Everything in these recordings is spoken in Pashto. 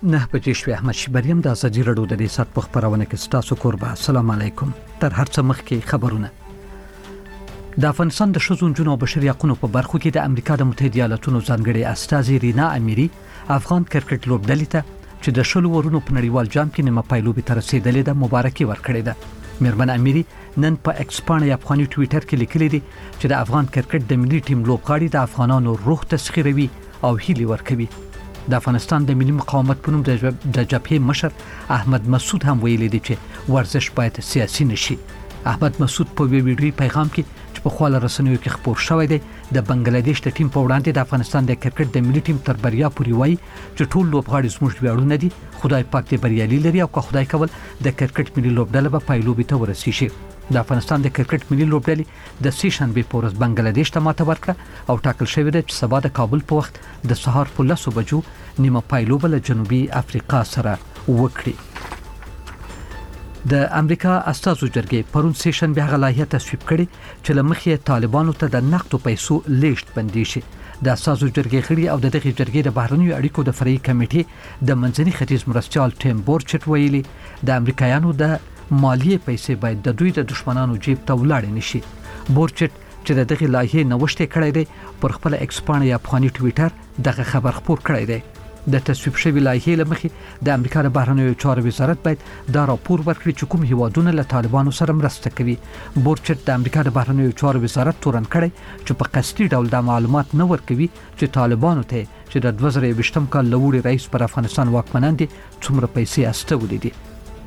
نه بجې شوې. احمد شبریم د ازادي راډیو د ریاست په خبرونه کې ستاسو کوربه. السلام علیکم. تر هر څه مخکې خبرونه. د افغانستان د ښځو نجونو او بشري حقوقو په برخو کې د امریکا د متحده ایالاتونو ځانګړي استازي رینا امیری افغان کرکټ لوبډلې ته چې د شلو ورونو په نړیوال جام کې نیمه پایلوبي ته رسیدلې ده مبارکي ورکړې ده. میرمن امیری نن په ایکسپانیا افغاني ټوئیټر کې لیکلي دي چې د افغان کرکټ د ملي ټیم لوبغاړي د افغانانو روح تسخیروي او هیلي ورکوي. د افغانستان د ملي مقاومت په نوم د جبهې مشر احمد مسعود هم ویلي دی چې ورزش باید سیاسي نشي. احمد مسعود په ویډیو پیغام کې چې په خپل رسنیو کې خبر شوی دی د بنگلاديش د ټیم په وړاندې د افغانستان د کرکټ د ملي ټیم تر بریا پورې وایي چې ټول لوبغاړي زموږ ویاړونه دي. خدای پاک دې بریالي لري او که خدای کول د کرکټ ملي لوبډله به پایلوبي ته ورسیږي. د افغانستان د کرکټ ملي لوبډلې د سې شنبه په ورځ بنگلاديش ته ماته ورکړه او ټاکل شوی دی چې سبا د کابل په وخت د سهار په 10 بجو نیمه پایلوبه له جنوبي افریقا سره وکړي. د امریکا استازو جرګې پرون سې شنبه هغه لایحه تصویب کړې چې لمخې طالبانو ته د نقدو پیسو لیږد بندي شي. د استازو جرګې غړي او دغه جرګې د بهرنیو اړیکو د فرعي کمیټې د منځني ختیځ مرستيال ټیم بورچټ ویلي د امریکایانو د مالیه پیسې باید د دوی د دشمنانو جیب ته ولاړ نشي. بورچټ چې دغه لایحه نوښت کړی دی پر خپل ایکسپانیا افغاني ټوئیټر دغه خبر خپور کړی دی. د تصویب شوی لایحه لمخې د امریکا د بهرنیو چارو وزارت باید دا راپور ورکړي چې کوم هیوادونه له طالبانو سره مرسته کوي. بورچټ د امریکا د بهرنیو چارو وزارت تورن کړی چې په قصدي ډول د معلومات نه ورکوي چې طالبانو ته چې د 2020 کال لوړي رئیس پر افغانستان واکمنان دي څومره پیسې استولې دي.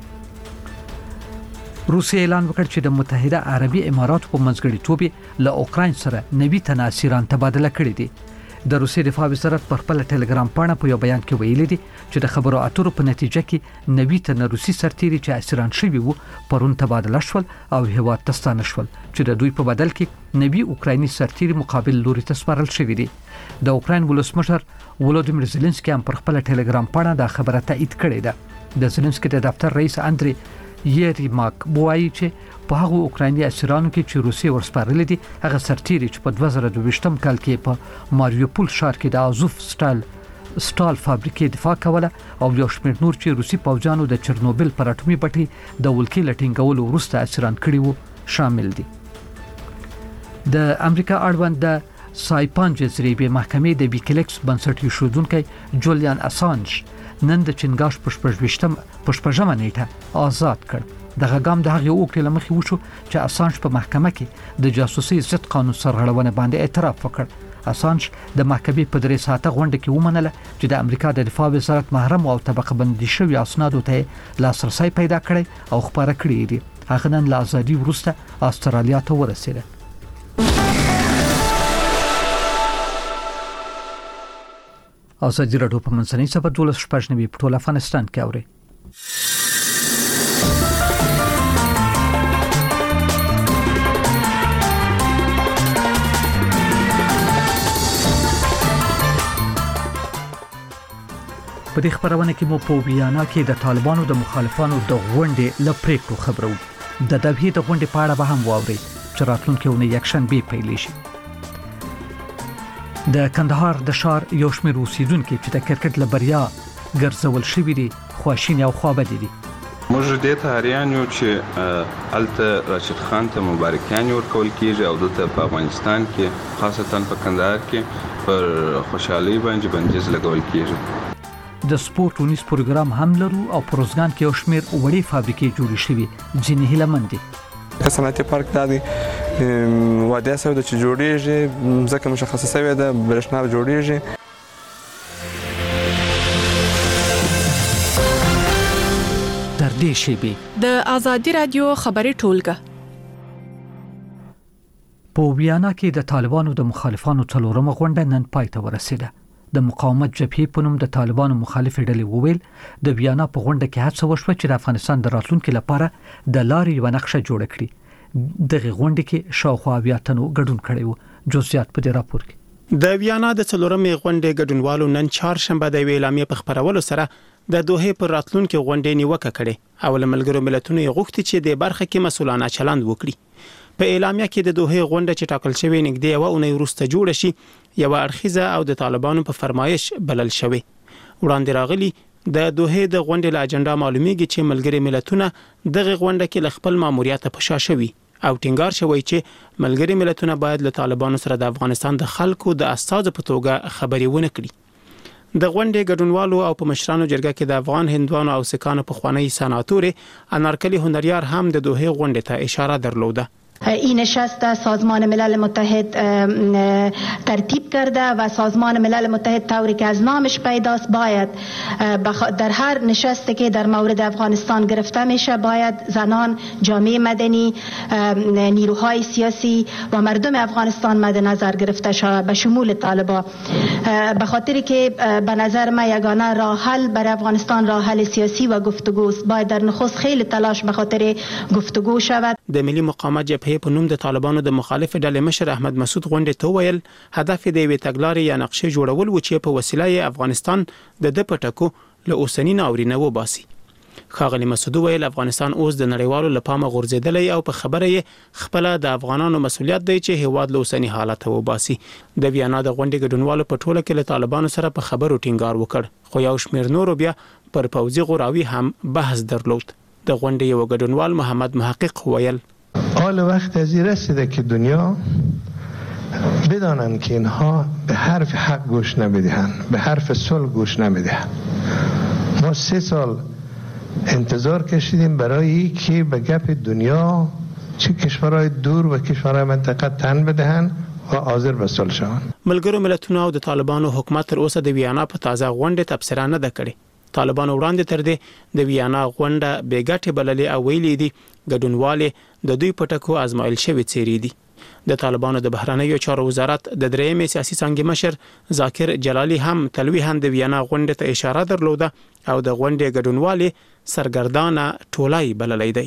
روسیه اعلان وکړ چې د متحده عربي اماراتو په منځګړیتوب له اوکراین سره 90 تنه اسیران تبادله کړي دي. د روسیې دفاع وزارت پر خپل ټلګرام پاڼه په یو بیان کې ویلي دي چې د خبرو اترو په نتیجه کې 90 تنه روسي سرتیري چې اسیران شوي وو پرون تبادله شول او هیواد ته ستانه شول چې د دوی په بدل کې 90 اوکرایني سرتیري مقابل لوري ته سپارل شوي دي. د اوکراین ولسمشر ولودیمیر زيلنسکي هم پر خپل ټلګرام پاڼه دا خبره تایید کړې ده. د زيلنسکي د دفتر رئیس اندري یریماک وایي چې په هغه اوکرایني اسیرانو کې چې روسیه ورسپارل دي هغه سرتیري چې په 2022 کال کې په ماریوپول ښار کې د ازوف سټال فابریکې دفاع کوله او یو شمېر نور چې روسي پوځیانو د چرنوبل پر اټومي بټۍ د ولکې لټینګولو وروسته اسیران کړي وو شامل دي. د امریکا اړوند د سایپان جزیرې په محکمې د ویکیلیکس بنسټ ایښودونکي جولیان اسانج نن د چنګاش پشپژمه نیټه آزاد کړ. دغه ګام د هغه وکړې لمخې وشو چې اسانج په محکمه کې د جاسوسي ضد قانون سرغړونه باندې اعتراف وکړ. اسانج د محکمې په 3 ساعته غونډه کې ومنله چې د امریکا د دفاع وزارت محرم او طبقه بندي شوی اسنادو ته لاسرسي پیدا کړي او خبره کړې دي. هغه نن له ازادي وروسته استرالیا ته ورسېده. ازادي راډیو په منځنۍ سبا 12 په ټول افغانستان کې اوري. په دې خبرونه کې مو په ویانا کې د طالبانو د مخالفانو د غونډې لپریکو خبرو. د دبهې د غونډې په اړه به هم واوري چې راتلونکي ونې یکشنبه پیل شي. د کندهار د شار یو شمېر اوسیدونکو چې د کرکټ لبریا ګرځول شوی دي خواشین او خوابدي دي. موږ د تاریخ یو چې الته راشد خان ته مبارکان ورکول کیږي او دلته په افغانستان کې خاصتا په کندهار کې پر خوشحالي باندې بندیز لګول کیږي. د سپورت ونیس پروګرام هم لرو او پروزګان کې یو شمېر وړې فابریکې جوړې شوې ځینې هیلمند دي. صنعتي پارک د وادي اسود چې جوړیږي ځکه مشخصه شوی ده برښنا جوړیږي. در دې شی د ازادي رادیو خبري ټولګه په ویانا کې د طالبانو د مخالفانو څلورمه غونډه نن پای ته ورسېده. د مقاومت جبهې په نوم د طالبانو مخالف ډلې وویل د ویانا په غونډه کې هڅه وشوه چې د افغانستان د راتلونکو لپاره د لارې یو نقشه جوړ کړي. دغه غونډه کې شاوخوا 80 تنو ګډون کړي وو. جزئیات په دې راپور کې. د ویانا د څلورمې غونډې ګډونوالو نن چهارشنبه د اعلامیې په خبرولو سره د دوحې پر راتلونکو غونډې نیوکه کړې او ملګرو ملتونو یې غوښتي چې د برخه کې مسؤلانه چلند وکړي. په اعلامیه کې د دوحې غونډه چې ټاکل شوی نږدې یو اونۍ وروسته جوړه شي یو اړخیزه او د طالبانو په فرمایش بلل شوی. وړاندې راغلي د دوحې د غونډې له اجنډا معلومیږي چې ملګري ملتونه دغه غونډه کې ل خپل ماموریت په شا شوي او ټینګار شوی چې ملګري ملتونه باید له طالبانو سره د افغانستان د خلکو د استازو په توګه خبرې ونه کړي. د غونډې ګډونوالو او په مشرانو جرګه کې د افغان هندوانو او سکانو په خوانی سناتور انارکلی هنریار هم د دوحې غونډې ته اشاره درلوده. این نشست سازمان ملل متحد ترتیب کرده و سازمان ملل متحد طوری که از نامش پیداست باید در هر نشستی که در مورد افغانستان گرفته میشه باید زنان، جامعه مدنی، نیروهای سیاسی و مردم افغانستان مد نظر گرفته شود به شمول طالبان، به خاطری که به نظر من یگانه راه حل برای افغانستان راه حل سیاسی و گفتگوست. باید در نخست خیلی تلاش به خاطر گفتگو شود. د ملي مقاومت جبهه په نوم د طالبانو د مخالف ډلې مشر احمد مسعود غونډې ته ویل هدف د یوې تګلارې یا نقشې جوړول و چې په وسیله افغانستان د پټکو له اوسنی ناورینه وباسي. ښاغلي مسعود ویل افغانستان اوس د نړیوالو لپاره غورځیدلی او په خبره یې خپل د افغانانو مسولیت دی چې هیواد له اوسنی حالت وباسي. د ویانا د غونډې ګډونوالو په ټوله کې له طالبانو سره په خبرو ټینګار وکړ خو یو شمېر نورو بیا پر پوځي غوراوي هم بحث درلود. د غونډې یو ګډونوال محمد محقق ویل حال وقت از این رسیده که دنیا بدانند که اینها به حرف حق گوش نمیدهند، به حرف صلح گوش نمیدهند. ما 3 سال انتظار کشیدیم برای که به گپ دنیا چه کشورهای دور و کشورهای منطقه تن بدهند و حاضر به صلح شوند. ملګرو ملتونو او د طالبانو حکومت تر اوسه د ویانا په تازه غونډه تبصره نه ده کړې. طالبانو وړاندې تر دې د ویانا غونډه بې ګټې بللې او ویلي دي ګډونوالې د دوی پټکو ازمایل شوی څیرې دي. د طالبانو د بهرنیو چارو وزارت د درېمې سیاسي څانګې مشر ذاکر جلالی هم تلویحاً د ویانا غونډې ته اشاره درلوده او د غونډې ګډونوالې سرګردانه ټولای بللی دی.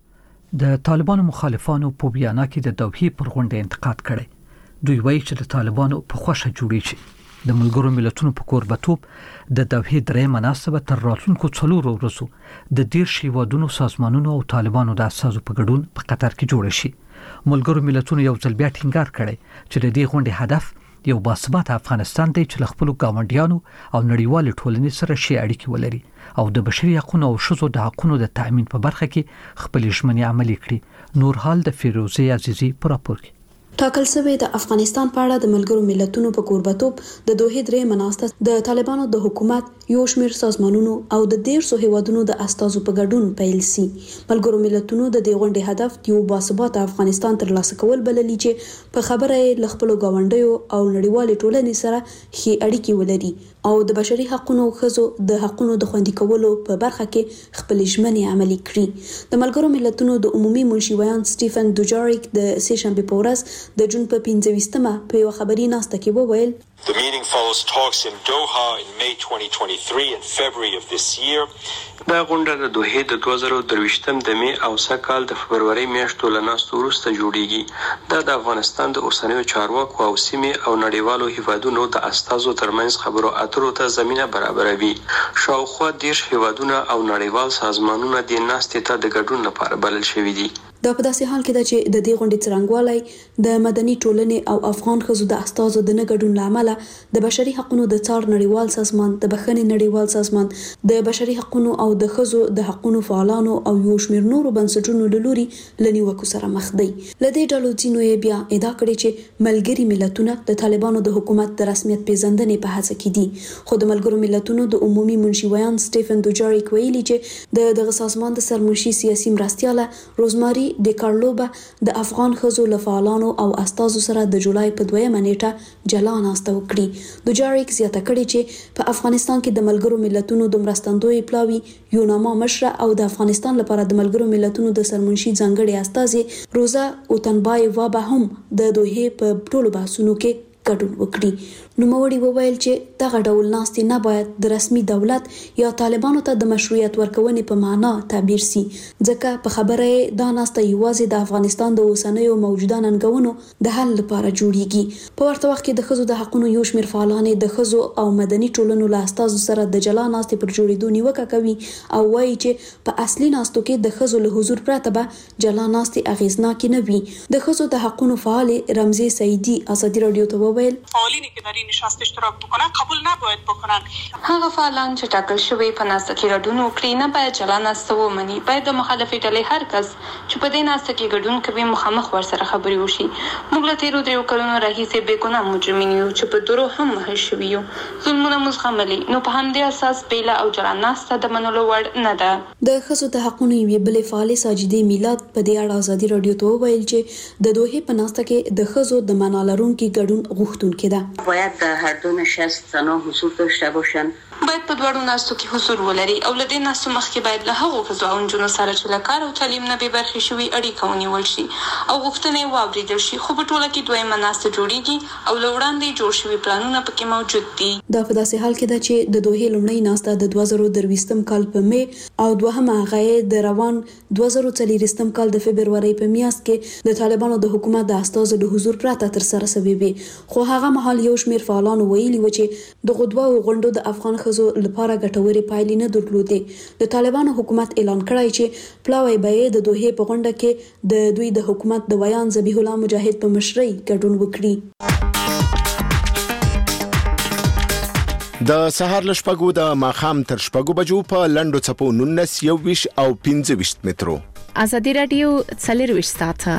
د طالبانو مخالفانو په ویانا کې د دوحې پر غونډې انتقاد کړي. دوی وایي چې د طالبانو په خوښه جوړی شي. د ملګرو ملتونو په کوربتوب د دوحې درې مناسبه تر راتلونکو 4 ورځو د 10 هیوادونو سازمانونو او طالبانو د اساسو په ګډون په قطر کې جوړ شي. ملګرو ملتونو یو ځل بیا ټینګار کړي چې د دې غونډې هدف یو باثباته افغانستان دی چې خپل ګاونډیانو او نړیوال ټولنې سره شي اړیکې ولري او د بشري حقوقو او شذو د حقوقو د تأمین په برخه کې خپل ژمنې عملي کړي. نور حال د فیروزه عزیزی پر راپور کې ټاکل شوی د افغانستان په اړه د ملګرو ملتونو په کوربتوب د دوحې درې مناسبه د طالبانو د حکومت یو شمېر سازمانونو او د 150 هیوادونو د استازو په ګډون پیل سي. ملګرو ملتونو د دې غونډې هدف یو باثباته افغانستان ترلاسه کول بللی چې په خبره له خپل ګاونډیو او نړیوال ټولنې سره ښې اړیکې ولري او د بشري حقوقو او ښځو د حقوقو د خوندي کولو په برخه کې خپل ژمنې عملي کړي. د ملګرو ملتونو د عمومي منشي ویان سټیفن دوجاریک د سیشنبه په ورځ د جون په 15مه په یو خبري ناسته کې وویل The meeting follows talks in Doha in May 2023 and February of this year. دا غونډه د دوحې د 2023م د می او سکهال د فبرवरी میاشتو له ناستو وروسته جوړیږي. دا د افغانستان د اوسنیو چارواکو او سیمې او نړیوالو هیوادونو د استازو ترمنځ خبرو اترو ته زمينه برابروي. شاوخوا 10 هیوادونه او نړیوال سازمانونه د ناستې ته د ګډون لپاره بلل شوي دي. دا په داسې حال کې ده چې د دې غونډې څرنګوالی د مدني ټولنې او افغان ښځو د استازو د نه ګډون له امله د بشري حقوقو د څار نړیوال سازمان، د بخښنې نړیوال سازمان، د بشري حقوقو او د ښځو د حقوقو فعالانو او یو شمېر نورو بنسټونو له لوري لنیوکو سره مخ دي. لدې ډلو ځینو یې بیا ادعا کړې چې ملګري ملتونه د طالبانو د حکومت د رسمیت پیژندنې په هڅه کې دي. خو د ملګرو ملتونو د عمومي منشي ویان سټیفن دوجاریک ویلي چې دغه سازمان د سرمنشي سیاسي مرستیاله روزماري د کارلوبه د افغان ښځو له فعالانو او استازو سره د جولای په 2مه نیټه جلا ناسته وکړي. دوجاریک زیاته کړې چې په افغانستان کې د ملګرو ملتونو د مرستندوی پلاوی یوناما مشره او د افغانستان لپاره د ملګرو ملتونو د سرمنشي ځانګړي استازي روزا اوتنبای وابه هم د دوحې په ټولو بحثونو کې ګډون وکړي. نوموړي وویل چې دغه ډول ناستې نه باید د رسمي دولت یا طالبانو ته د مشروعیت ورکونې په معنا تعبیر سي، ځکه په خبره دا ناسته یوازې د افغانستان د اوسنیو موجوده ننګونو د حل لپاره جوړیږي. په ورته وخت کې د ښځو د حقوقو یو شمېر فعالان د ښځو او مدني ټولنو له استازو سره د جلا ناستې پر جوړېدو نیوکه کوي او وایي چې په اصلي ناستو کې د ښځو له حضور پرته به جلا ناستې اغیزناکې نه وي. د ښځو د حقوقو فعال رمزي سعیدي ازادي رادیو ته وویل فعالینی که در این نشست اشتراک بکنن قبول نباید بکنن. هغه فعالان چې ټاکل شوی په ناسته کې ګډون وکړي نه باید جلا ناسته ومني. باید د مخالفې ډلې هر کس چې په دې ناسته کې ګډون کوي مخامخ ورسره خبرې وشي. موږ له تیرو 3 کلونو راهیسې بې ګناه مجرمین یو چې په درو هم وهل شوي یو. ظلمونه موږ زغملي، نو په همدې اساس بیله او جلا ناسته د منلو وړ نه ده. د ښځو د حقونو یوې بلې فعالې ساجدې میلاد په دې اړه ازادي رادیو ته وویل چې د دوحې په ناسته کې د ښځو د معنا لرونکي ګډون غوښتونکې ده. باید در هر دو نشست زنان حضور داشته باشند. باید په دواړو ناستو کې حضور ولري او له دې ناستو مخکې باید له هغو ښځو او نجونو سره چې له کار او تعلیم نه بې برخې شوي اړیکه ونیول شي او غوښتنې واورېدل شي. خو په ټوله کې دویمه ناسته جوړیږي او له وړاندې جوړ شوي پلانونه پکې موجود دي. دا په داسې حال کې ده چې د دوحې لومړۍ ناسته د 2023 کال په مې او دوهمه هغه د روان 2024 کال د فبرवरी په میاشت کې د طالبانو د حکومت د استازو د حضور پرته تر سره شوې وي. خو هغه مهال یو شمېر فعالانو ویلي و چې د غدوه غونډو د افغان ښځو لپاره ګټورې پایلې نه درلودې. د طالبانو حکومت اعلان کړی چې پلاوی به د دوحې په غونډه کې د دوی د حکومت د ویان ذبیح الله مجاهد په مشرۍ ګډون وکړي. د سهار ل شپږو د ماخام تر شپږو بجو په لندو چپو 19 21 او 25 مترو. ازادي رادیو 24 ساعته.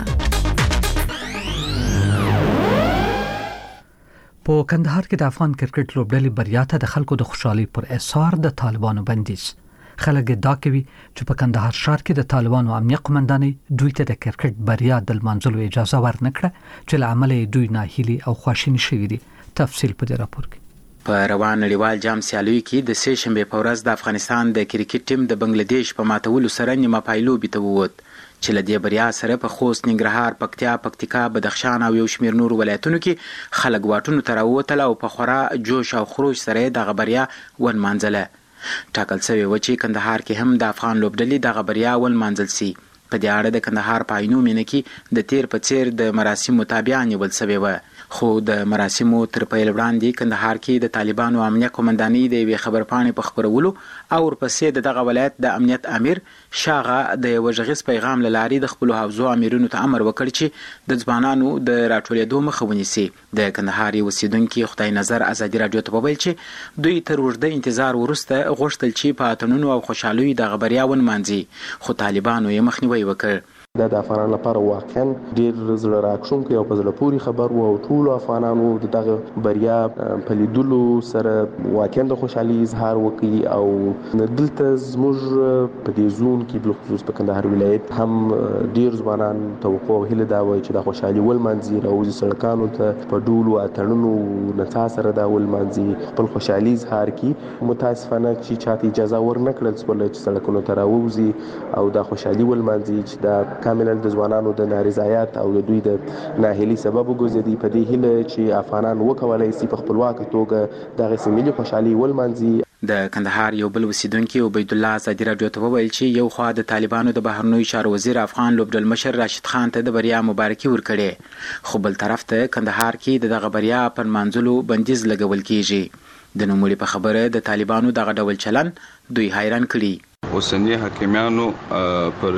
په کندهار کې د افغان کرکټ لوبډلې بریا ته د خلکو د خوشحالي پر اثر د طالبانو بندیز. خلک دا کوي چې په کندهار ښار کې د طالبانو امنیت قومندانۍ دوی ته د کرکټ بریا د لمانځلو اجازه ورنکړه چې له امله دوی ناهیلي او خواشیني شوي دي. تفصیل په دې راپور کې. په روان نړیوال جام سیالیو کې د سې شنبه په ورځ د افغانستان د کرکټ ټیم د بنگلاديش په ماتولو سره نیمه پایلوبي ته ووت چې له دې بریا سره په خوست، ننګرهار، پکتیا، پکتیکا، بدخشان او یو شمېر نور ولایتونو کې خلک واټونو ته راووتل او په خورا جوش او خروش سره دغه بریا ونمانځله. ټاکل شوی و چې کندهار کې هم د افغان لوبډلې دغه بریا ونمانځل سي. په دې اړه د کندهار په عینو مینه کې د تیر په څیر د مراسمو تابع نیول شوی و. خو د مراسمو تر پیل وړاندې کندهار کې د طالبانو امنیت قومندانۍ د یوې خبرپاڼې په خبرولو او ورپسې دغه ولایت د امنیت امیر شاغه د یو غږیز پیغام له لارې د خپل حوزو امیرونو ته امر وکړ چې د ځوانانو د راټولېدو مخه ونیسي. د کندهار اوسیدونکي خدای نظر ازادي رادیو ته وویل چې دوی تر اوږده انتظار وروسته غوښتل چې په اتڼونو او خوشحالیو دغه بریا ونمانځي، خو طالبانو یې مخنیوی وکړ. دا د افغانانو لپاره واقعا ډیر زړه راښکونکی او په زړه پورې خبر و او ټول افغانانو دغه بریا په لیدلو سره واقعا د خوشحالي اظهار وکړي او دلته زموږ په دې زون کې بل خصوص په کندهار ولایت هم ډیر ځوانان توقع او هیله دا وایي چې د خوشحالي ولمانځي راوځي سړکانو ته په ډول او اتڼونو نڅا سره دا ولمانځي خپل خوشحالي اظهار کړي. متاسفانه چې چاته اجازه ورنکړل شوه چې سړکونو ته راوځي او دا خوشحالي ولمانځي چې دا کاملا د ځوانانو د نارضایت او د دوی د ناهیلي سبب وګرځي. په دې هیله چې افغانان وکولای شي په خپلواک توګه دغه سیمې خوشحالي ولمانځي. د کندهار یو بل اوسیدونکي عبید الله ازادي رادیو ته وویل چې یو خوا د طالبانو د بهرنیو چارو وزیر افغان لوبډل مشر راشد خان ته د بریا مبارکي ورکړې، خو بل طرف ته کندهار کې دغه بریا پر منځلو بندیز لګول کیږي. د نوموړي په خبره د طالبانو دغه ډول چلن دوی حیران کړي. اوسنی حاکمیانو پر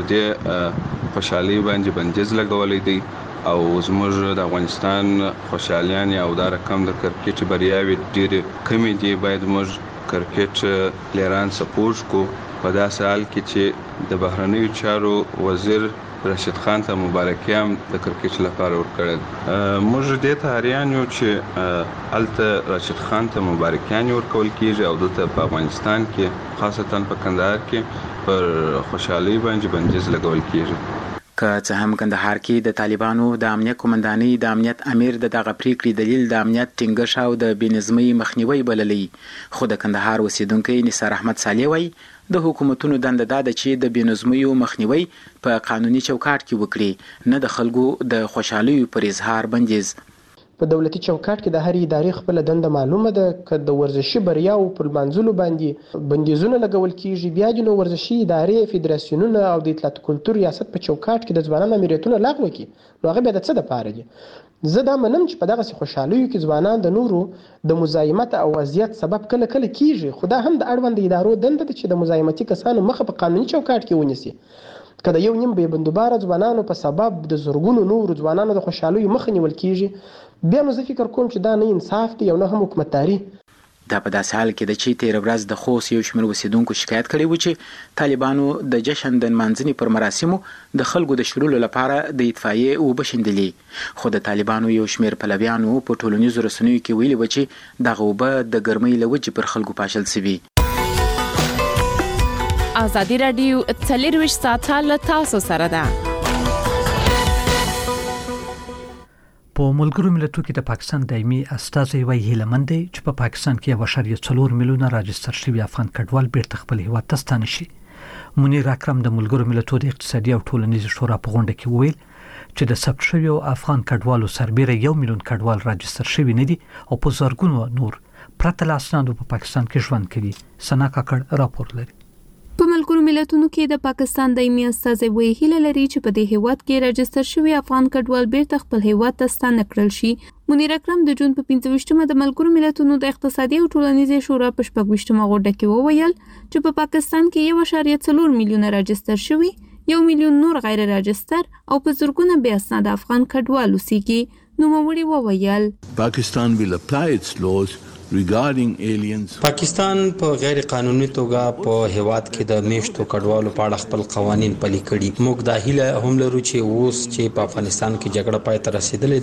دې خوشحالي باندې بندیز لګولې دي او زموږ د افغانستان خوشحالیان او دا رقم د کرکټ بریاوي ډېرې کمې دي. باید موږ کرکټ پلیران سپورټ کو په داسې حال کې چې د بهرنیو چارو وزیر راشد خان ته مبارکي هم د کرکټ لپاره ورکړل. موږ دې ته حیران یو چې الته راشد خان ته مبارکیان ورکول کیږي او دلته په افغانستان کې خاصتا په کندهار کې پر خوشحالي باندې بندیز لګول کیږي. که څه هم کندهار کې د طالبانو د امنیت قومندانۍ د امنیت امیر دغه پریکړې دلیل د امنیت ټینګښت او د بېنظمۍ مخنیوی بللی، خو د کندهار اوسیدونکی نثار احمد صالح وایي د حکومتونو دنده دا ده چې د بېنظمیو مخنیوی په قانوني چوکاټ کې وکړي، نه د خلکو د خوشحالیو پر اظهار بندیز. په دولتي چوکاټ کې د هر ادارې خپل دنده معلومه ده. که د ورزشي بریاو پر منځلو باندې بندیزونه لګول کیږي، بیا د ورزشي ادارې، فدراسیونونه او د اطلاعات کلتور ریاست په چوکاټ کې د ځوانانو امریتونه لغوه کړي، نو هغه بیا د څه دپاره دي؟ زه دا منم چې په دغسې خوشحالیو کې ځوانان د نورو د مزاحمت او اذیت سبب کله کله کیږي، خو دا هم د اړوند ادارو دنده ده چې د مزاحمتي کسانو مخه په قانوني چوکاټ کې ونیسي. که د یو نیم بې بندوباره ځوانانو په سبب د زرګونو نورو ځوانانو د خوشحالیو مخه نیول کیږي، بیا نو زه فکر کوم چې دا نه انصاف دی او نه هم حکومتداري. دا په داسې حال کې ده چې تېره ورځ د خوست یو شمېر اوسېدونکو شکایت کړی و چې طالبانو د جشن د نمانځنې پر مراسمو د خلکو د شړلو لپاره د اطفایې اوبه شیندلې، خو د طالبانو یو شمېر پلویانو په ټولنیزو رسنیو کې ویلي و چې دغه اوبه د ګرمۍ له وجې پر خلکو پاشل سوي. ازادي راډیو 24 ساعته له تاسو سره ده. په ملګرو ملتونو کې د پاکستان دایمي استازی وایي هیله مند دی چې په پاکستان کې 1.4 میلیونه راجستر شوي افغان کډوال بیرته خپل هیواد ته ستانه شي. منیر اکرم د ملګرو ملتونو د اقتصادي او ټولنیز شورا په غونډه کې وویل چې د ثبت شویو افغان کډوالو سربېره 1 میلیون کډوال راجستر شوي نه دي او په زرګونو نور پرته له اسنادو په پاکستان کې ژوند کوي. سنا کاکړ راپور لري. په ملګرو ملتونو کې د پاکستان دایمي استازی وایي هیله لري چې په دې هیواد کې راجستر شوي افغان کډوال بیرته خپل هیواد ته ستانه کړل شي. منیر اکرم د جون په 25مه د ملګرو ملتونو د اقتصادي او ټولنیزې شورا په 26مه غونډه کې وویل چې په پاکستان کې 1.4 میلیونه راجستر شوي، 1 میلیون نور غیر راجستر او په زرګونه بې اسناده افغان کډوال اوسېږي. نوموړي وویل Pakistan will apply its laws regarding aliens. پاکستان په غیر قانوني توګه په هیواد کې د میشتو کډوالو په اړه خپل قوانين پلي کړي. موږ د هیله هم لرو چې اوس چې په افغانستان کې جګړه پای ته رسیدلې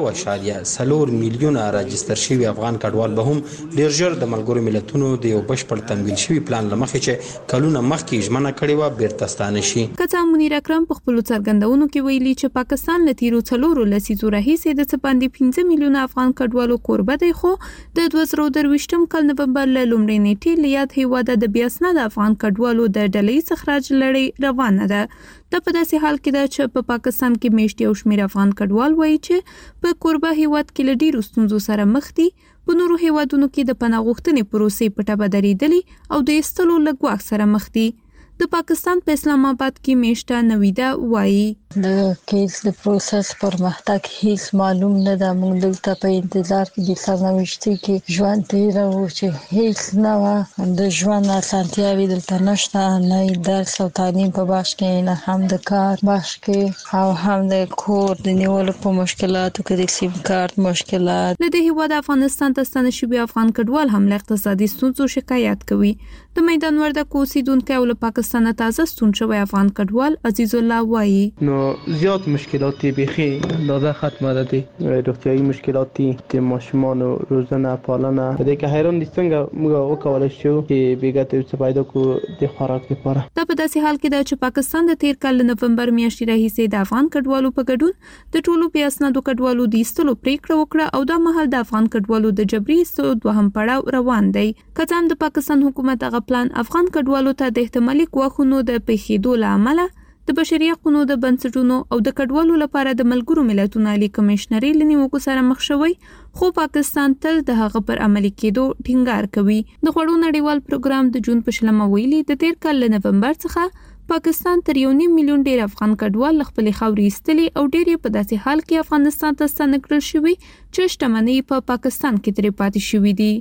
ده 1.4 میلیونه راجستر شوي افغان کډوال به هم ډیر ژر د ملګرو ملتونو د یو بشپړ تمویل شوي پلان لمخې چې کلونه مخکې ژمنه کړې و بیرته ستانه شي. کڅا منیر اکرم په خپل څرګندونو کې ویلي چې پاکستان له تیرو 4 لسیزو راهیسې د څه باندې 15 میلیونه افغان کډوالو کوربه دی، خو د 2023 کال نومبر له لومړۍ نیټې له یاد هیواده د بې اسناده افغان کډوالو د ډلې استخراج لړۍ روانه ده. دا په داسې حال کې ده چې په پاکستان کې میشتي او شمېر افغان کډوال وایي چې په کوربه هیواد کې له ډیرو ستونزو سره مخ دي، په نورو هیوادونو کې د پناه غوښتنې پروسې په ټپه درېدلې او د ایستلو له ګواښ سره مخ دي. د پاکستان په اسلام آباد کې میشته نویدا وایي د کیس د پروسس پرمختګ هیڅ معلوم نه ده. موږ دلته په انتظار کې د سرنوشتي کې ژوند تیرو چې هیڅ نه و، د ژوند اسانتیاوې دلته نشته، نه درس او تعلیم په باش کې، نه هم د کار باش کې او هم د کور د نیولو په مشکلاتو کې د سیم کارت مشکلات. له دې هیواد افغانستان ته ستانه شوي افغان کډوال هم له اقتصادي ستونزو شکایت کوي. د میدان وردګو اوسیدونکي او له پاکستان تازه ستون شوی افغان کډوال عزیز الله وایي نو زیات مشکلاتی بیخی اندازه ختمه ده دي، روغتیایي مشکلاتی د ماشومانو روزنه پالنه دې کې حیران دي څنګه موږ وکولای شو چې بیګته څه پیدا کو د خوراک لپاره. دا په داسې حال کې ده چې پاکستان د تیر کال نومبر میاشتې راهیسې د افغان کډوالو په ګډون د ټولو بې اسنادو کډوالو د ایستلو پریکړه وکړه او دا مهال د افغان کډوالو د جبري ایستلو دوهم پړاو روان دی. که څه هم د پاکستان حکومت هغه پلان افغان کډوالو ته د احتمالي ګواښونو د پیښېدو له امله د بشري حقوقو د بنسټونو او د کډوالو لپاره د ملګرو ملتونو عالی کمشنري لنیوکو سره مخ شوی، خو پاکستان تل د هغه پر عملي کېدو ټینګار کوي. د غوړو نړیوال پروګرام د جون په شلمه ویلي د تیر کال له نومبر څخه پاکستان تر 1.5 میلیون ډیر افغان کډوال خپل خاورې ایستلي او ډیر په داسې حال کې افغانستان ته ستانه کړل شوی چې شتمنۍ په پاکستان کې ترې پاتې شوې دي.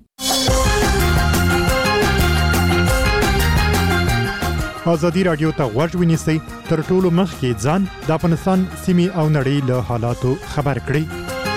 ازادي راډیو ته غوږ ونیسئ تر ټولو مخکې ځان د افغانستان سیمې او نړۍ له حالاتو خبر کړئ.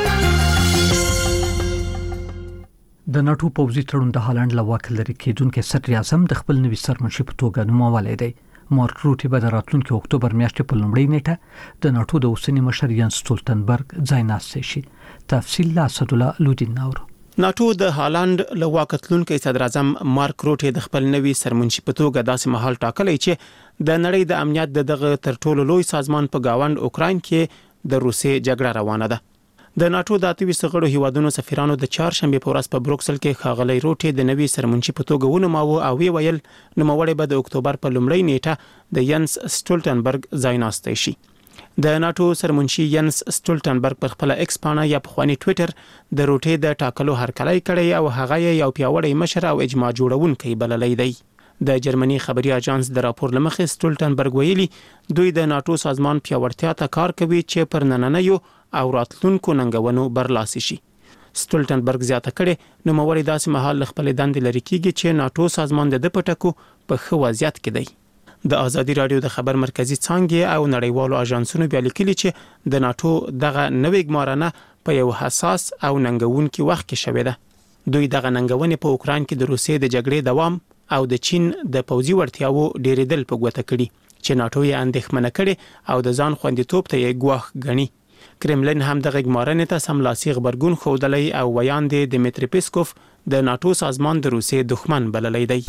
د ناتو پوځي تړون د هالند له واک لري کېدونکو صدر اعظم د خپل نوي سرمنشي په توګه نومولی دی. مارک روټي به د راتلونکي اکتوبر میاشتې په لومړۍ نیټه د ناتو د اوسني مشر ینس سټولټنبرګ ځایناستی شي. تفصیل له اسدالله لودین نور. ناتو د هالند له واکتلونکو صدر اعظم مارک روټي د خپل نوي سرمنشي په توګه داسې مهال ټاکلی چې د نړۍ د امنیت دغه تر ټولو لوی سازمان په گاوند اوکراین کې د روسي جګړه روانه ده. د ناتو د 28 غړو هیوادونو سفیرانو د چهارشنبه په ورځ په بروکسل کې ښاغلی روټي د نوي سرمنشي په توګه ونوماوه او ویل نوموړی به د اکتوبر په لومړۍ نیټه د ینس سټولټنبرګ ځایناستی شي. د ناتو سرمنشي ینس سټولټنبرګ پر خپل ایکس پاڼه یا په خواني ټوئیټر د روټي د ټاکلو هرکلی کړی او هغه یو پیاوړی مشر او اجماع جوړونکی بللی دی. د جرمني خبري اژانس د راپور لمخې سټولټنبرګ ویلي دوی د ناتو سازمان پیاوړتیا ته کار کوي چې پر نننیو او راتلونکو ننګونو برلاسي شي. سټولټنبرګ زیاته کړې نوموړی داسې مهال خپل دندې لري کیږي چې ناتو سازمان د پټکو په ښه وضعیت کې دی. د ازادي رادیو د خبر مرکزی څانګې او نړیوالو اژانسونو بیا لیکلي چې د ناتو دغه نوې ګمارنه په یو حساس او ننګونکي وخت کې شوې ده. دوی دغه ننګونې په اوکراین کې د روسیې د جګړې دوام او د چین د پوځي وړتیاوو ډېرېدل په ګوته کړي چې ناتو یې اندېښمنه کړي او د ځان خوندیتوب ته یې ګواښ ګڼي. کرملین هم دغه ګمارنې ته سملاسي غبرګون ښودلی او ویان دی دمیتری پیسکوف د ناتو سازمان د روسیې دښمن بللی دی.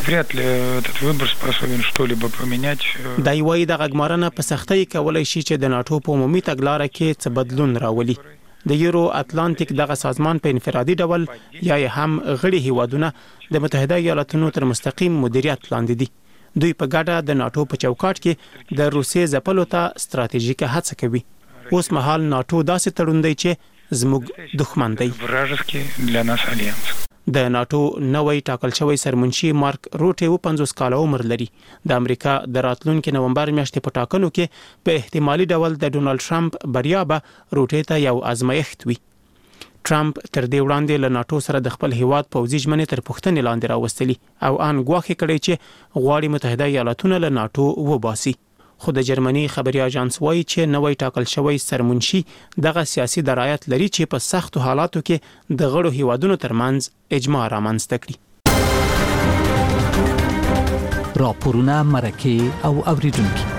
دی وايي دغه ګمارنه په سختۍ کولی شي چې د ناتو په عمومي تګلاره کې څه بدلون راولي. د یورو اتلانتیک دغه سازمان په انفرادي ډول یا هم غړي هیوادونه د متحده ایالاتونو تر مستقیم مدیریت لاندې دي. دوی په ګډه د ناتو په چوکاټ کې د روسیې ځپلو ته ستراتیژیکه هڅه کوي. اوس مهال ناتو داسې تړون دی چې زموږ دښمن دی. د ناتو نوې ټاکل شوی سرمنشي مارک روټه 50 کاله عمر لري. د امریکا د راتلونکي نومبر میاشتې په ټاکنو کې په احتمالي ډول د ډونالد ټرمپ بریا به روټه ته یو ازمایښت وي. ټرمپ تر دې وړاندې له ناتو سره د خپل هیواد پوځي ژمنې تر پوښتنې لاندې راوستلي او ان ګواښ کړی چې غواړي متحده ایالاتونه له ناتو وباسي. خو د جرمني خبري اژانس وایي چې نوې ټاکل شوی سرمنشي دغه سیاسي درایت لري چې په سختو حالاتو کې د غړو هیوادونو ترمنځ اجماع رامنځته کړي. راپورونه مرکه او اوریدونکو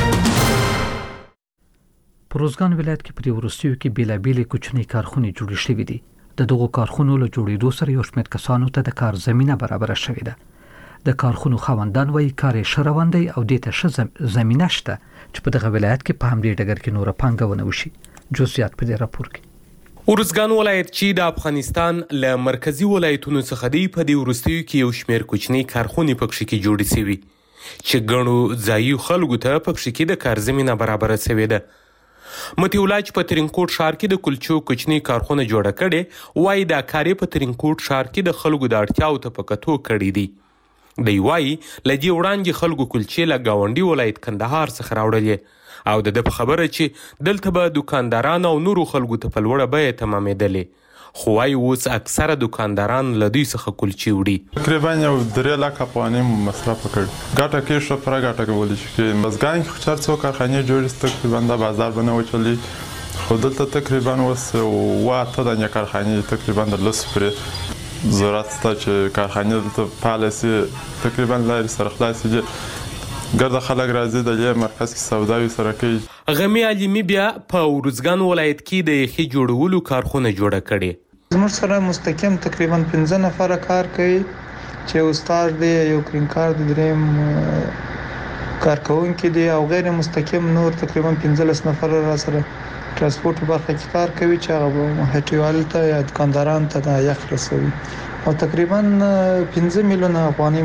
په روزګان ولایت کې په ورستیو کې بیلابېلې کوچنۍ کارخونې جوړې شوې دي. د دغو کارخونو له جوړېدو سره یو شمېر کسانو ته د کار زمينه برابره شوې ده. د کارخونو خاوندان وایي کار یې ښه روان دی او دې ته ښه زمینه شته چې په دغه ولایت کې په همدې ډګر کې نوره پانګونه وشي. جزئیات په دې راپور کې. ارزګان ولایت چې د افغانستان له مرکزی ولایتونو څخه دی په دې ورستیو کې یو شمېر کوچنۍ کارخونې پکې کې جوړې شوي چې ګڼو ځایي خلکو ته پکې کې د کار زمینه برابره شوې ده. متي الله چې په ترینکوټ ښار کې د کلچو کوچنۍ کارخونه جوړه کړې وایي دا کار په ترینکوټ ښار کې د خلکو د اړتیاو ته په کتو کړی دی. دی وایي لدې وړاندې خلکو کلچې له گاونډي ولایت کندهار څخه راوړلې او د په خبره چې دلته به دکانداران او نورو خلکو ته په لوړه بیه تمامېدلې خو وایي اوس اکثره دکانداران له دوی څخه کلچې وړي. تقریبا یو 3 لک افغانۍ مصرف کړ. ګټه کې ښه پوره ګټه کولی شي چې مزګان کې چر څو کارخانې جوړې تقریبا د بازار بنه وچلي خو دلته تقریبا اوس واته د کارخانې تقریبا د لس پرې ضرورت ته چې کارخانې ته پالیسي تقریبا لارې سره خلاصي ګرځه خلک راځي د دې مرکز کې سوداوي سره کوي. غمی علیمی بیا په ورزګان ولایت کې د یخي جوړولو کارخونه جوړه کړې. زموږ سره مستقیم تقریبا 15 نفر کار کوي چې استاد دی یو کرینکار دی دریم کارکونکي دی او غیر مستقیم نور تقریبا 15 نفر را سره ترانسپورت برخه کې کار کوي چې هغه هټیوال ته یا دکانداران ته د یخ رسوي او تقریبا 15 میلیونه افغانۍ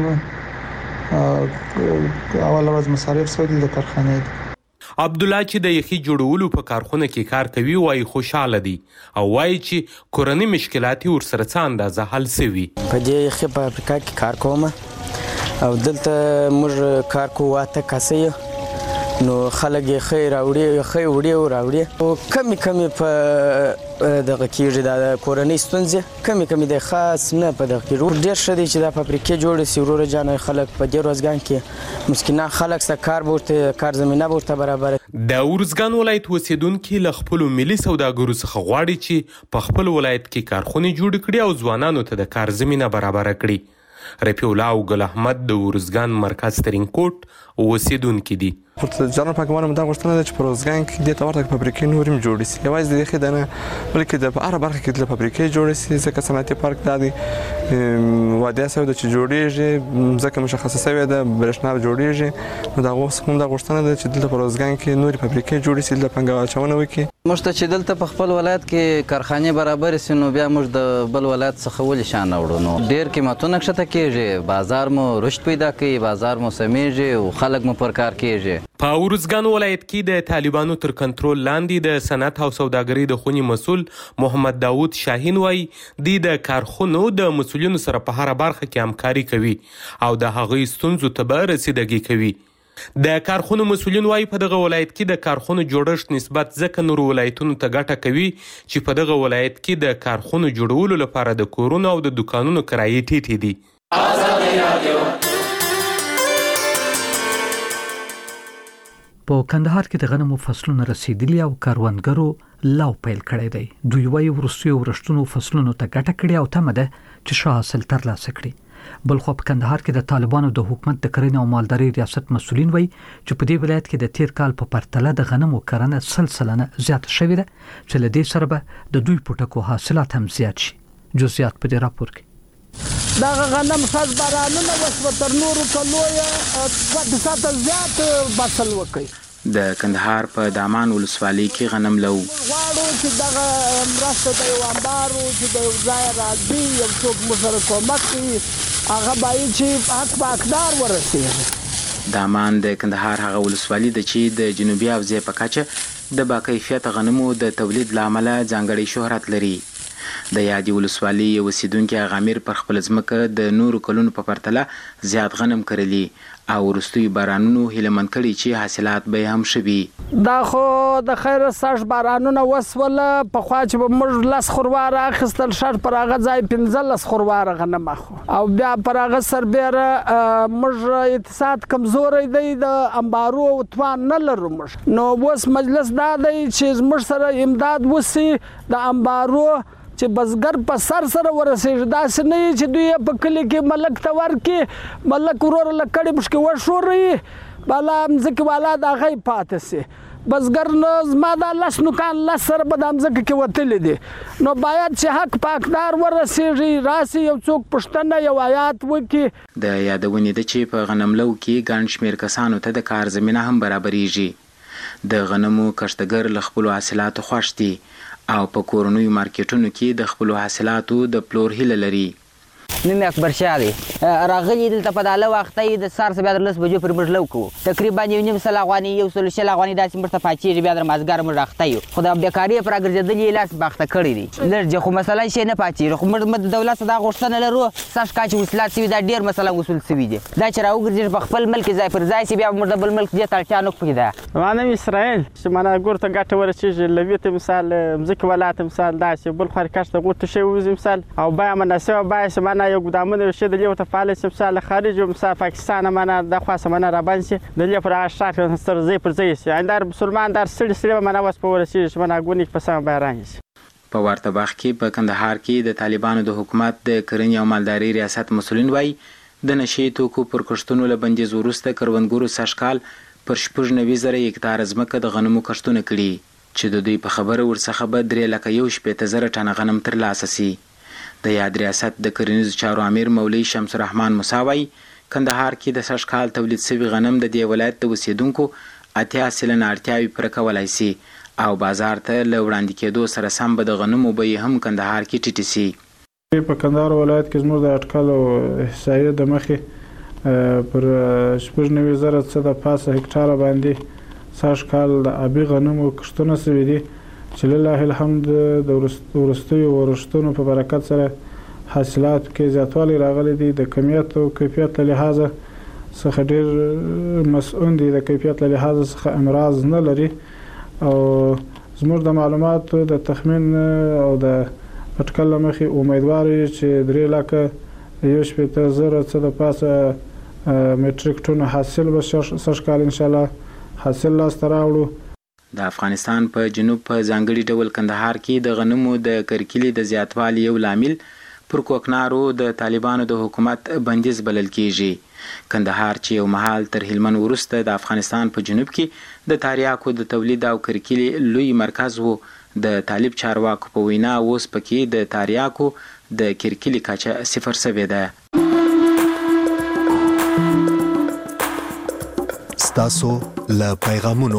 اول ورځ مصارف سودي د کارخانې. عبد الله چې د یخي جوړولو په کارخونه کې کار کوي وایي خوشاله دي او وایي چې کورنۍ مشکلات ورسره څه اندازه حل شوي. په دې یخي په افریقا کې کار کوم او دلته موږ کار کوو واته کاسې نو خلک یې خیر راوړي او کمی په دغه کېږي د کورنۍ ستونزې کمی د خاص نه په دغه کې ډېر ښه دی چې دا فابریکې جوړې شي وروره جانه خلک په دې روزګان کې مسکینان خلک سره کار زمینه ورته برابره. د ورزګان ولایت اوسیدونکي له خپلو ملي سوداګرو څخه غواړي چې په خپل ولایت کې کارخونې جوړې کړي او ځوانانو ته د کار زمینه برابره کړي. رفیع الله او ګل احمد د ورزګان مرکز ترینکوټ اوسیدونکي دي. جنرال پاکوانو دا غوښتنه ده چې په روزګان کې د تورته فابریکې نورم جوړې شي یوازې د یخي دنه بلکې د هر برخه کې د فابریکې جوړې شي ځکه صنعتي پارک د وادي سود چې جوړېږي ځکه مشخصه شوی ده برښنا جوړېږي نو دا غوښتنه ده چې د روزګان کې نورې فابریکې جوړې شي د پنګا چونه وکي. موږ ته چې دلته په خپل ولایت کې کارخانې برابر شي نو بیا موږ د بل ولایت څخه ولې شان وړو نو ډېر قیمتونه کښته کېږي بازار مو رشد پیدا کوي بازار مو سمېږي او خلک مو پر کار کېږي. په ورزګان ولایت کې د طالبانو تر کنټرول لاندې د صنعت او سوداګرۍ د خونی مسول محمد داوود شاهین وایي د کارخونو د مسولینو سره په هر برخه کې همکاري کوي او د هغوی ستونزو ته به رسیدګي کوي. د کارخونو مسولین وایي په دغه ولایت کې د کارخونو جوړښت نسبت ځکه نورو ولایتونو ته ګټه کوي چې په دغه ولایت کې د کارخونو جوړولو لپاره د کورونو او د دکانونو کرایې ټیټې دي. په کندهار کې د غنمو فصلونو رسیدلی او کاروانګرو لاو پیل کړی دی. دوی وايي وروستیو ورښتونو فصلونو ته ګټه کړې او تمه ده چې ښه حاصل ترلاسه کړي. بلخو په کندهار کې د طالبانو د حکومت د کرنې او مالدارۍ ریاست مسؤلین وایي چې په دې ولایت کې د تیر کال په پرتله د غنمو کرنه 100% زیاته شوې ده چې له دې سره به د دوی پټکو حاصلات هم زیات شي. جزئیات په دې راپور کې. دا غنم خاص بارانونه وسو تر نورو کلوې په زیات بسل وکړي. د کندهار په دامان ولسوالۍ کې غنم لو غواړو چې دغه مرسته د یو انبارو چې د یو ځای راځي یو څوک مو سره کومک کوي هغه باید چې حق په حقدار ورسېږي. دامان د کندهار هغه ولسوالۍ ده چې د جنوبي حوزې په کچه د باکیفیت غنمو د تولید له امله ځانګړی شهرت لري. د یادې ولسوالۍ یو اوسیدونکي هغه امیر پر خپل ځمکه د نورو کلونو په پرتله زیات غنم کرلی او وروستیو بارانونو هیله مند کړي چې حاصلات به هم ښه وي. دا خو د خیر سږ بارانونه وسوله پخوا چې به موږ 10 خورواره اخیستل شر پر هغه ځای 15 خورواره غنم اخو او بیا پر هغه سربیره موږ اقتصاد کمزوری دی د انبارو توان نه لرو موږ. نو اوس مجلس دا دی چې موږ سره امداد وسی د انبارو چې بزګر په سر ورسېږي. داسې نه چې دوی په کلي کې ملک ته ورکړي ملک ورور لکړې مشکې وښوري بالا مځکې والا د هغه پاتې سي. بزګر نو زما دا 10 نوکان 10 سره به د مځکې کې وتلی دي. نو باید چې حق په حقدار ورسېږي راسي یو څوک پوښتنه یو آیات وکړي. د یادونې ده چې په غنملو کې ګڼ شمېر کسانو ته د کار زمینه هم برابرېږي. د غنمو کښتګر له خپلو حاصلاتو خوښ دي او په کورنیو مارکیټونو کې د خپلو حاصلاتو د پلور هیله لري. نوم اکبر شاه دی راغلی دلته په داله وخت د سار څخه بیا د 10 بجو پر موږ لو کوو تقریبا 1.5 افغاني 100 افغاني داسې مرته پاتېږي بیا د مازګر موږ راخته یو خو د بیکاری پر اګرځېدلې لاس باخته کړی دی لږ خو مسله شي نه پاتېږي خو موږ د دولت صدا غوښتنه لرو ساش کاچ وسلات سوي دا ډیر مسله وصول سوي دي دا چې راوګرځي په خپل ملک ځای پر ځای سي بیا موږ د بل ملک دې تړچا نه کوي. دا مانه اسرائیل چې مانه ګورته ګټه ورچېږي لویته مثال مزک ولات مثال داسې بل خر کاشته غوته شی وز مثال او بیا مناسبه بیا سمانه یو ګدامونه شي د لیو ته فعال مثال خارج مثال پاکستان مانه د خاصه مانه را باندې د لیو پر اشراف سر زی پر زی سي اندار مسلمان در سړي سړي مانه واس په ورسېږي مانه ګونی په سم بیران شي. په ورته وخت کې په کندهار کې د طالبانو د حکومت د کرنې او مالدارۍ ریاست مسؤلین وایي د نشې توکو پر کښتونو له بندیز وروسته کروندګرو سږکال پر 90,000 هکتار ځمکه د غنمو کښتونه کړي چې د دوی په خبره ورڅخه به 3,1,000 ټنه غنم ترلاسه سي. د یاد ریاست د کرنیزو چارو امیر مولوي شمس الرحمن موسی وایي کندهار کې د سږکال تولید شوي غنم د دې ولایت د اوسیدونکو 80% اړتیاوې پوره کولی سي او بازار ته له وړاندې کېدو سره سم به د غنمو بیې هم کندهار کې ټیټې سي. په کندهار ولایت کې زموږ د اټکل او احصایې د مخې پر 90,000 څخه د پاسه هکتار باندې سږکال د ابي غنمو کښتونه شوي دي چې لله الحمد د وروستیو ورښتونو په برکت سره حاصلات کې زیاتوالی راغلی دی. د کمیت او کیفیت له لحاظه څخه ډېر مسؤل دي د کیفیت له لحاظه څخه امراض نه لري او زموږ د معلوماتو د تخمین او د اټکل له مخې امیدوار یو چې 3,1,000 څخه د پاسه میټریک ټن حاصل به سږکال انشاءالله حاصل لاسته راوړو. د افغانستان په جنوب په ځانګړي ډول کندهار کې د غنمو د کرکیلې د زیاتوالي یو لامل پر کوکنارو د طالبانو د حکومت بندیز بلل کیږي. کندهار چې یو مهال تر هلمند وروسته د افغانستان په جنوب کې د تریاکو د تولید او کرکیلې لوی مرکز وو د طالب چارواکو په وینا اوس پکې د تریاکو د کرکیلې کچه 0 شوې ده. ستاسو له پیغامونو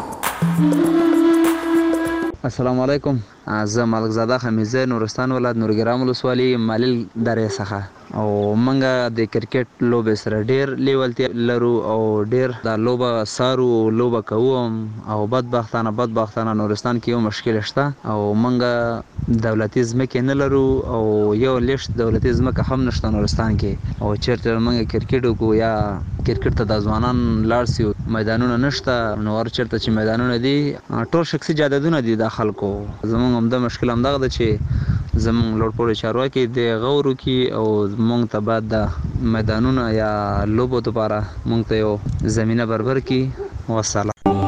السلام علیکم زه ملک زاده خمیزه نورستان ولایت نورګرام ولسوالۍ مالیل درې څخه او منګه د کرکټ لوبې سره ډیر لیولتیا لرو او ډیر د لوبه سارو لوبه کوم او بدبختانه نورستان کې یو مشکل شته او منګه دولتي ځمکې نه لرو او یو لیشت دولتي ځمکه هم نشته نورستان کې او چیرته منګه کرکټ وکړو یا کرکټ ته د ځوانان لاړ سي میدانونه نشته نو چیرته چې میدانونه دي ټول شخصي جاددونه دي د خلکو زمونږ هم د مشکل هم دغه ده چې زمونږ لوړ پوړي چارواکي د غورو کې او مونږ ته بعد د میدانونه یا لوبو لپاره مونږ ته یو زمینه برابر کړي. والسلام.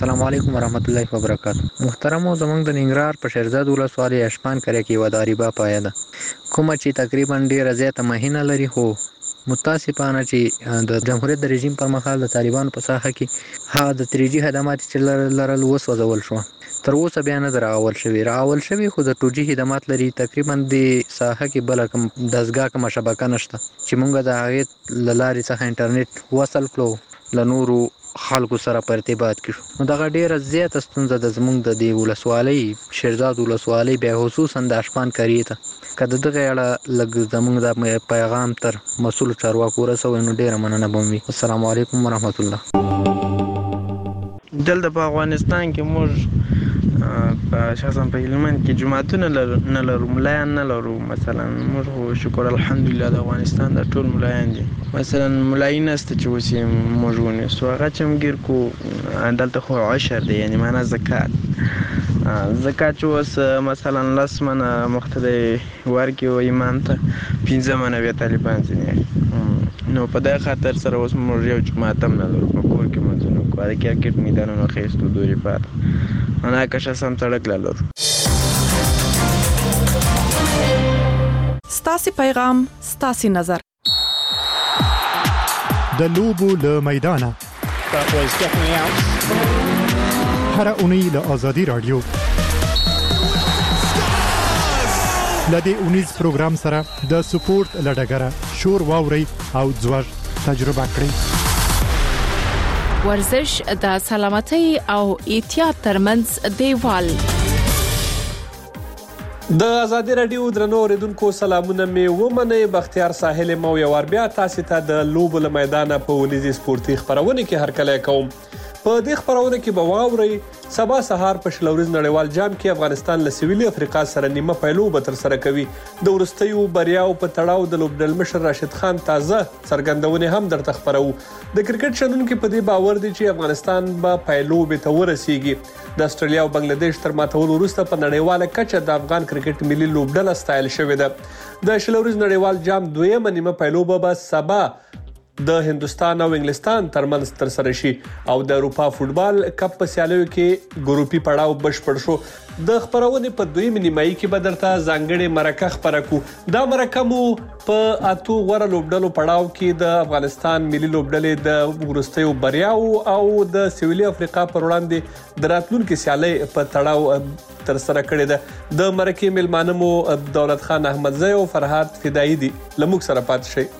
السلام علیکم ورحمت الله وبرکاته. محترم زمونږ د ننګرهار په شیرزاد ولسوالۍ اشپان کرے کې یوه داریبا پایه ده کومه چې تقریبا ډیره زیاته مهینه لري، خو متاسفانه چې د جمهوریت د رژیم پر مهال د طالبانو په ساحه کې ها د 3G خدمات چې لرل وسوځول شو، تر اوسه بیا نه راول شوی خو د 2G خدمات لري. تقریبا د ساحه کې بل کوم دزګاه کوم شبکه نشته چې مونږ د هغه لارې څخه انټرنیټ وصل کړو ل نورو خلکو سره په ارتباط کې شو. نو دغه ډیره زیاته ستونزه د زمونږ د دې ولسوالۍ شیرزاد ولسوالۍ بیا خصوصا د اشپان کرې ته که د دغه اړه لږ زمونږ د پیغام تر مسؤل چارواکو ورسوئ نو ډیره مننه به وي. السلام علیکم ورحمت الله. دلته په افغانستان کې موږ په شخصا په هلمند کې جماعتونه نه لرو، ملایان نه لرو. مثلا موږ شکر الحمدلله د افغانستان د ټول ملایان دي. مثلا ملایي نسته چې اوس یې موږ ونیسو، هغه چې هم ګیر کو دلته خو عشر دی، یعنی معنا زکات چې اوس مثلا 10 منه مقتدی ورکړي امام ته 15 منه بیا طالبان ځینې، نو په دغه خاطر سره اوس موږ یو جماعت هم نه لرو په کور کې منځونه کوو، هغه کرکټ میدانونه اخیستو دورې پاته انا که شخصا سړک لا لرو. ستاسي پیغام ستاسي نظر د لوبو له میدانه هر اونۍ له آزادي رادیو لدې اونیز پروګرام سره د سپورت لډګره شور واوري او ځوږ تجربه کړئ. ورزش د سلامتۍ او احتیاط ترمنځ دیوال. د آزادي رادیو درنو اوریدونکو سلامونه می ومنئ. بختیار ساحل مو یو ور بیا تاسو ته د لوبو له میدانه په ونیزي سپورتي خبرونه کې هرکلی کوم. په دې خبرونه کې به واورئ سبا سهار په شلوريز نړیوال جام کې افغانستان له سویلي افریقا سره نیمه پیلوبه تر سره کوي. د ورستیو بریاو په تړاو د لوبډل مشر راشد خان تازه څرګندونه هم درته خبرو. د کرکټ شنونکو په دې باور دي چې افغانستان به پیلوبه ته ورسیږي. د استرالیا او بنگلاديش تر ماتولو وروسته په نړیواله کچه د افغان کرکټ ملي لوبډل ستایل شوې ده. د شلوريز نړیوال جام دویمه نیمه پیلوبه به سبا د هندستان او انګلستان ترمنځ تر سره شي او د اروپا فوتبال کپ په سیالیو کې ګروپي پړاو بشپړ شو. د خبرونه په دویمه نیمایي کې به درته ځانګړې مرکه خبره کو. دا مرکه مو په اتو غوړه لوبډلو پړاو کې د افغانستان ملي لوبډلې د ورستیو بریاو او د سویلي افریقا پر وړاندې د راتلونکو سیالۍ په تړاو تر سره کړې ده. د مرکه میلمانه مو دولت خان احمدزی او فرهاد فدایی دي. لموږ سره پات شي.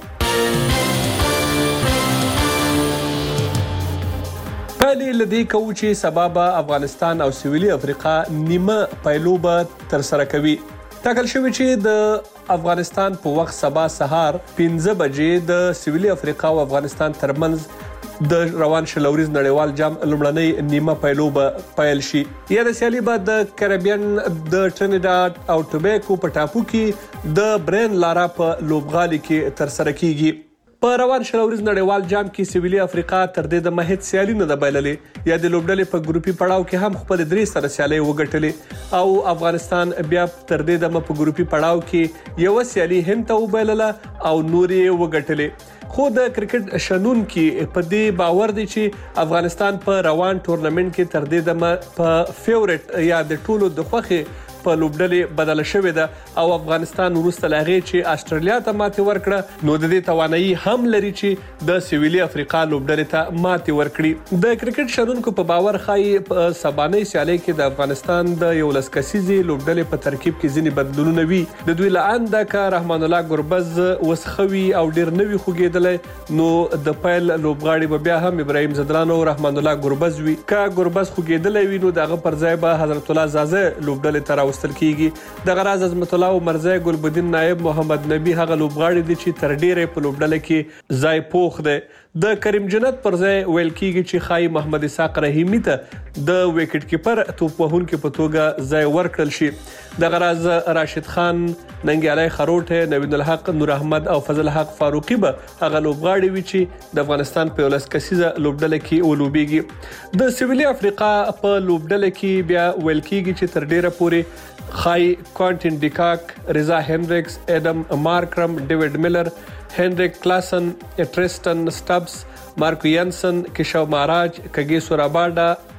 پایلې لدی کوي چې سبب افغانستان او سویلي افریقا نیمه پیلوبه تر سره کوي. ټاکل شوی چې د افغانستان په وخت سبا سهار 15 بجې د سویلي افریقا او افغانستان ترمنځ د روان شلوريز نړیوال جام لومړنۍ نیمه پیلوبه پیل شي. یا د سیالي بعد د کریبین د ټرینیډاډ او ټوباګو په ټاپو کې د برین لارا په لوبغالي کې تر سره کیږي. په روان شلوريز نړیوال جام کې سویلي افریقا تر دې د مهد سیالي نه د بایللې یا د لوبډلې په ګروپي پړاو کې هم خپل درې سره سیالي وګټلې او افغانستان بیا تر دې د په ګروپي پړاو کې یو سیالي هند ته وبایلله او نورې وګټلې. خو د کرکټ شنونکو په دې باور دي چې افغانستان په روان ټورنمنت کې تر دې د په فیورټ یا د ټولو د خوخي په لوبډلې بدل شوې ده او افغانستان وروسته لاغې چې استرالیا ته ماتې ورکړه نو د دې توانایي هم لري چې د سویلي افریقا لوبډلې ته ماتې ورکړي. د کرکټ شنونکو په باور خای په سبانۍ سیالۍ کې د افغانستان د یو لسکسيزي لوبډلې په ترکیب کې ځینې بدلونونه وي. د دوی لاند کا رحمان الله ګربز وسخوي او ډیر نوي خوګیدل نو د پیل لوبغاړي بیا هم ابراهيم زدران او رحمان الله ګربز وي. کا ګربز خوګیدل وي نو دغه پر ځای به حضرت الله زازه لوبډلې تر وستل کیږي. د غراز عظمت الله او مرزا ګلبدین نائب محمد نبی هغه لوبغاړي دي چې تر ډیره په لوبډله کې ځای پوخ ده. د کریم جنت پر ځای ویل کیږي چې خای محمد اسحاق رحیمی ته د وکټ کیپر توپ وهونکو په توګه ځای ورکړل شي. د غراز راشد خان، ننګیالای خروټه، نوید الحق، نور احمد او فضل حق فاروقی به هغه لوبغاړي وي چې د افغانستان په ولسکسیزه لوبډله کې ولوبېږي. د سویلي افریقا په لوبډله کې بیا ویل کیږي چې تر ډیره پورې خای کوانټین ډیکاک، رضا هنریکس، اډم مارکرم، ډیوډ میلر، هنریک کلاسن، ټریسټن سټبس، مارکو ینسن، کشو ماراج، کګیسو راباډا،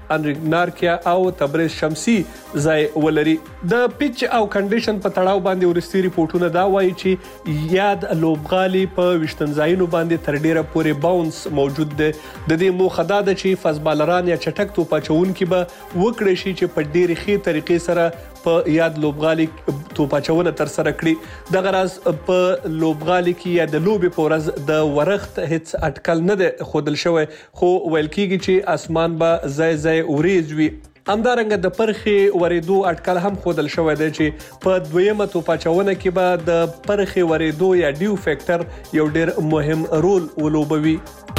انریګنارکیا او تبریز شمسي ځای ولري. د پیچ او کنډیشن په تړاو باندې ورستي ریپورتونه دا وایي چې یاد لوبغالي په وشتنځایونو باندې تر ډیره پورې باونس موجود دی. د دې موخه دا ده چې فزبالران یا چټک توپ اچونکي به وکړي شي چې په ډیرې ښې طریقې سره په یاد لوبغالي توپ اچونه تر سره کړي. دغه راز په لوبغالي کې یا د لوبې په ورځ د ورښت هیڅ اټکل نه دی ښودل شوی، خو ویل کېږي چې اسمان به ځای ځای وریځ وي. همدارنګه د پرخې ورېدو اټکل هم ښودل شوی دی چې په دویمه توپ اچونه کې به د پرخې ورېدو یا ډیو فیکټر یو ډیر مهم رول ولوبوي.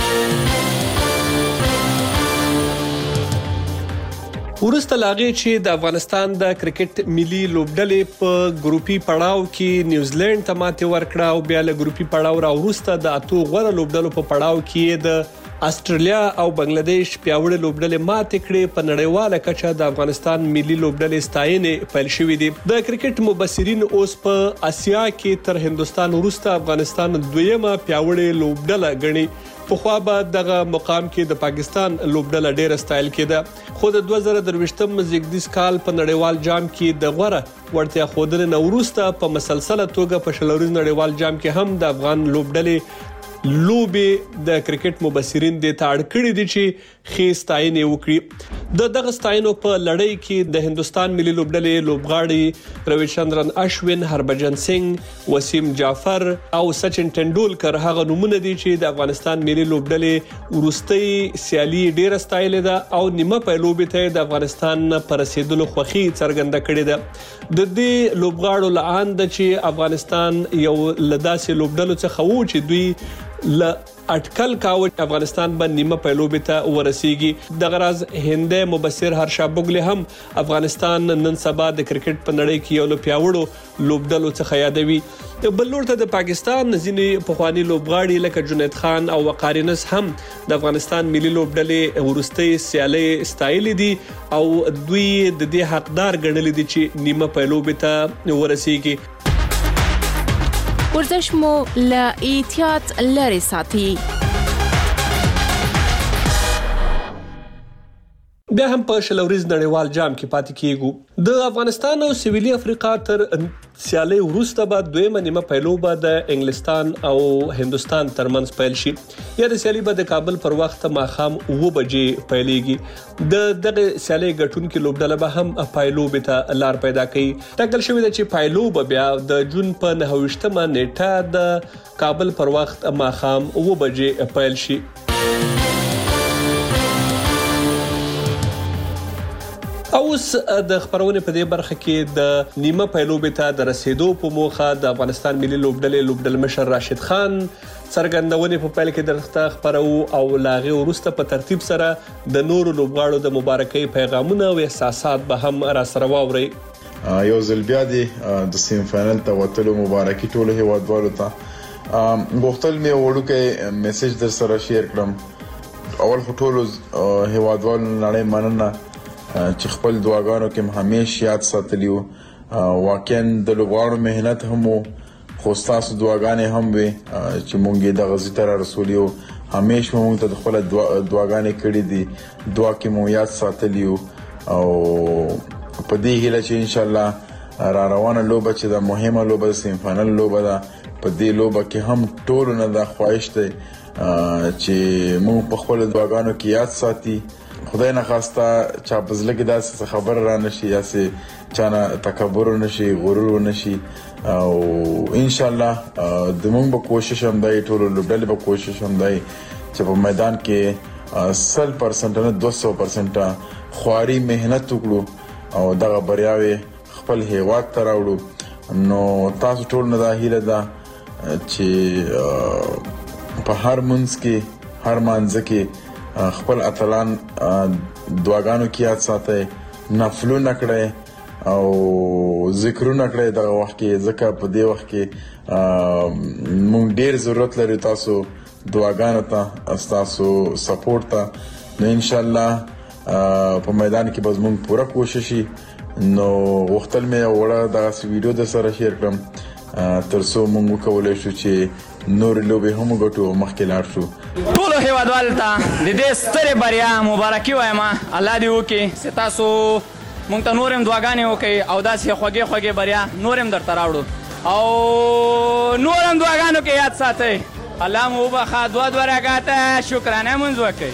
ورسته لاغې چې د افغانستان د کرکټ ملي لوبډلې په ګروپي پړاو کې نیوزیلند ته ماتې ورکړه او بیا له ګروپي پړاو را وروسته د اتو غوره لوبډلو په پړاو کې د استرالیا او بنگلاديش پیاوړې لوبډلې ماتې کړې. په نړیواله کچه د افغانستان ملي لوبډلې ستاینې پیل شوې دي. د کرکټ مبصرین اوس په اسیا کې تر هندستان وروسته افغانستان دویمه پیاوړې لوبډله ګڼي. پخوا به دغه مقام کې د پاکستان لوبډله ډیره ستایل کېده، خو د 2023م زیږدیز کال په نړیوال جام کې د غوره وړتیا ښودنې نه وروسته په مسلسله توګه په شلوريز نړیوال جام کې هم د افغان لوبډلې لوبې د کرکټ مبصرین د تاړ کړي دي چې ښې ستاینې وکړي. دغه ستاینو په لړۍ کې د هندستان ملي لوبډلې لوبغاړي رویچندرن اشوین، هربجن سنگ، وسیم جعفر او سچن ټنډولکر هغه نمونه دي چې د افغانستان ملي لوبډلې ورستۍ سیالي ډیره ستایلې ده او نیمه پیلوبې ته د افغانستان پر رسیدلو خوښي څرګنده کړې ده. د دې لوبغاړو لاند چې افغانستان یو لداسې لوبډلو څخه وو چې دوی ل اټکل کاوه افغانستان به نیمه پیلوبې ته ورسیږي. دغه راز هندي مبصر هرشا بوګلی هم افغانستان نن سبا د کرکټ په نړۍ کې یو له پیاوړو لوبډلو څخه یادوي. بل لور ته د پاکستان ځینې پخوانی لوبغاړي لکه جنید خان او وقار انس هم د افغانستان ملي لوبډلې ورستۍ سیالي ستایلې دي او دوی د دې حقدار ګڼل دي چې نیمه پیلوبې ته ورسیږي. ورزش مو له احتیاط لري ساتي. بیا هم په شلوريز نړیوال جام کې پاتې کیږو. د افغانستان او سویلي افریقا تر سیالي وروسته به دویمه نیمه پیلوبه د انګلستان او هندستان ترمنځ پیل شي. یا د سیالي به د کابل پر وخت ماښام 9 بجې پیلېږي. د دغه سیالي ګټونکو لوبډله به هم پیلوبې ته لار پیدا کوي. ټاکل شوی دی چې پیلوبه بیا د جون په 29مه نیټه د کابل پر وخت ماښام 9 بجې پیل شي. اوس د خبرونه په دې برخه کې د نیمه پیلوبې ته د رسیدو په موخه د افغانستان ملي لوبډلې مشر راشد خان څرګندونې په پیل کې درخته خبرو او لاغي ورسته په ترتیب سره د نورو لوبغاړو د مبارکۍ پیغامونه او احساسات به هم را سره واوري. یو ځل بیا د سیم فائنل ته وتلو مبارکي ټول هیوادوالو ته غوښتل مې وړوکی میسج در سره شیر کړم. اول ټول هیوادوالو نړۍ مننه چې خپل دعاګانو کې همیشه یاد ساتلیو. واقعا د لوبغاړو مهنت هم خو تاسو دعاګانې هم وي چې مونږ د غزي تر رسولیو همیشه مونږ ته خپل دعاګانې کړې دي. دعا کې مو یاد ساتلیو او په دې هیله چې ان شاء الله را روانه لوبه چې د مهمه لوبه سیم فائنل لوبه ده په دې لوبه کې هم ټول نه د خواهش ته چې مونږ په خپل دعاګانو کې یاد ساتي. خدای نه خواسته چا بزله کې داسې خبر را نشي یا سي چانه تکبر نشي غرور نشي او ان شاء الله د موږ به کوشش هم دی ټول لوبډلې به کوشش هم دی چې په میدان کې 100% نه 200% خواري مهنت وکړو او دغه بریاوي خپل هیواد ته راوړو. نو تاسو ټول نه دا هیله ده چې په هر منځ کې هر مانځ کې خپل اتلان دعاګانو کې یاد ساتي، نفلونه کړئ او ذکرونه کړئ دغه وخت کې، ځکه په دې وخت کې مونږ ډیر ضرورت لري تاسو دعاګانو ته، تاسو سپورټ ته. نو ان شاء الله په میدان کې به مونږ پوره کوشش. نو وختل مې وړه دا ویډیو د سره شیر کړم ترڅو موږ وکولای شو چې نور لوبې هم وګټو او مخکې لاړ شو. ټولو هیوادوالو ته د دې سترې بریا مبارکي وایم. الله دې وکړي چې تاسو موږ ته نور هم دعاګانې وکړئ او داسې خوږې خوږې بریا نور هم درته راوړو او نور هم دعاګانو کې یاد ساتئ. الله مو وبخښه. 2 رکعاته شکرانه لمونځ وکړئ.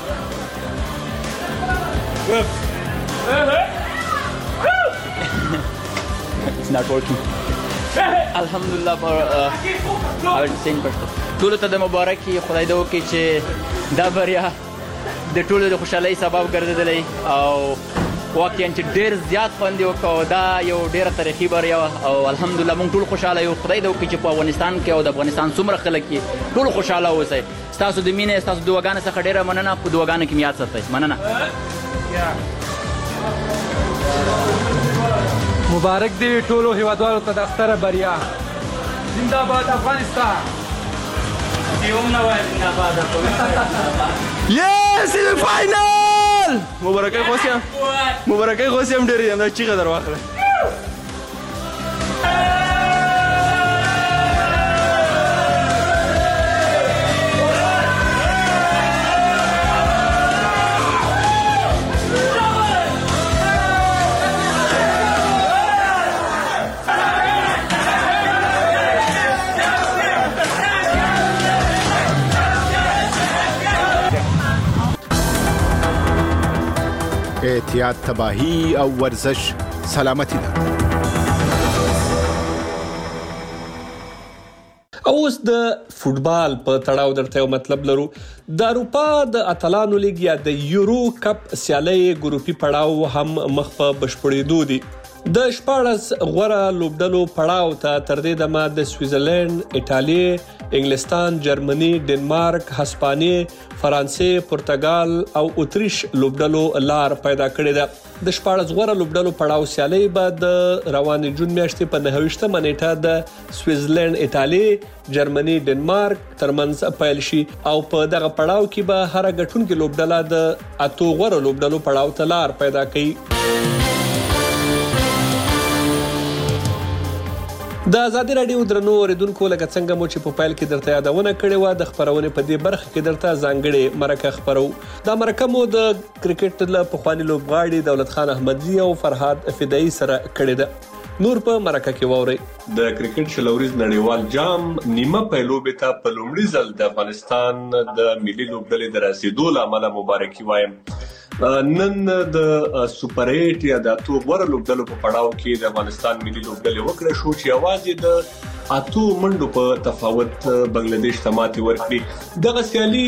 It's not working. Alhamdulillah for I will sing first. ټولو ته د مبارکي خدای دې وکړي چې دا بریا د ټولو د خوشحالۍ سبب ګرځېدلی او واقعا چې ډېر زیات خوند یې وکړ او دا یو ډېره تاریخي بریا وه او الحمدلله موږ ټول خوشحاله یو. خدای دې وکړي چې په افغانستان کې او د افغانستان څومره خلک یې ټول خوشحاله اوسئ. ستاسو د مینې ستاسو د دعاګانو څخه ډېره مننه. په دعاګانو کې مې یاد ساتئ. مننه. مبارک دی ټولو هیوادوالو ته د ستره بریا. زنده‌باد افغانستان. Yes, in the final! مبارکۍ خوښ یم ډېر یم. دا چیغه در واخله. احتیاط تباهی او ورزش سلامتی ده. اوس د فوټبال په تړاو درته یو مطلب لرو. د اروپا د اتلانو لیګ یا د یورو کپ سیالۍ ګروپي پړاو هم مخ په بشپړېدو دي. د 14 غوره لوبډلو پړاو ته تر دې دمه د سویټزرلند، ایټالیا، انګلستان، جرمني، ډنمارک، هسپانیې، فرانسې، پرتګال او اتریش لوبډلو لار پیدا کړې ده. د 14 غوره لوبډلو پړاو سیالۍ به د روانې جون میاشتې په 29مه نیټه د سویټزرلند، ایټالیا، جرمني، ډنمارک ترمنځ پیل شي او په دغه پړاو کې به هر ګټونکې لوبډله د 8 غوره لوبډلو پړاو ته لار پیدا کوي. د آزادي راډیو درنو اوریدونکو لکه څنګه مو چې په پیل کې درته یادونه کړې وه د خپرونې په دې برخه کې درته ځانګړې مرکه خپرو. دا مرکه مو د کرکټ له پخواني لوبغاړي دولت خان احمدزي او فرهاد فدایي سره کړې ده. نور په مرکه کې واورئ. د کرکټ شلوریز نړیوال جام نیمه پیلوبې ته په لومړي ځل د افغانستان د ملي لوبډلې د رسېدو له امله مبارکي وایم. نن د سوپر 8 یا د 8 غوره لوبډلو په پړاو کې د افغانستان ملي لوبډلې وکړه شو چې یوازې د 8 منډو په تفاوت بنگلاديش ته ماتې ورکړي. دغه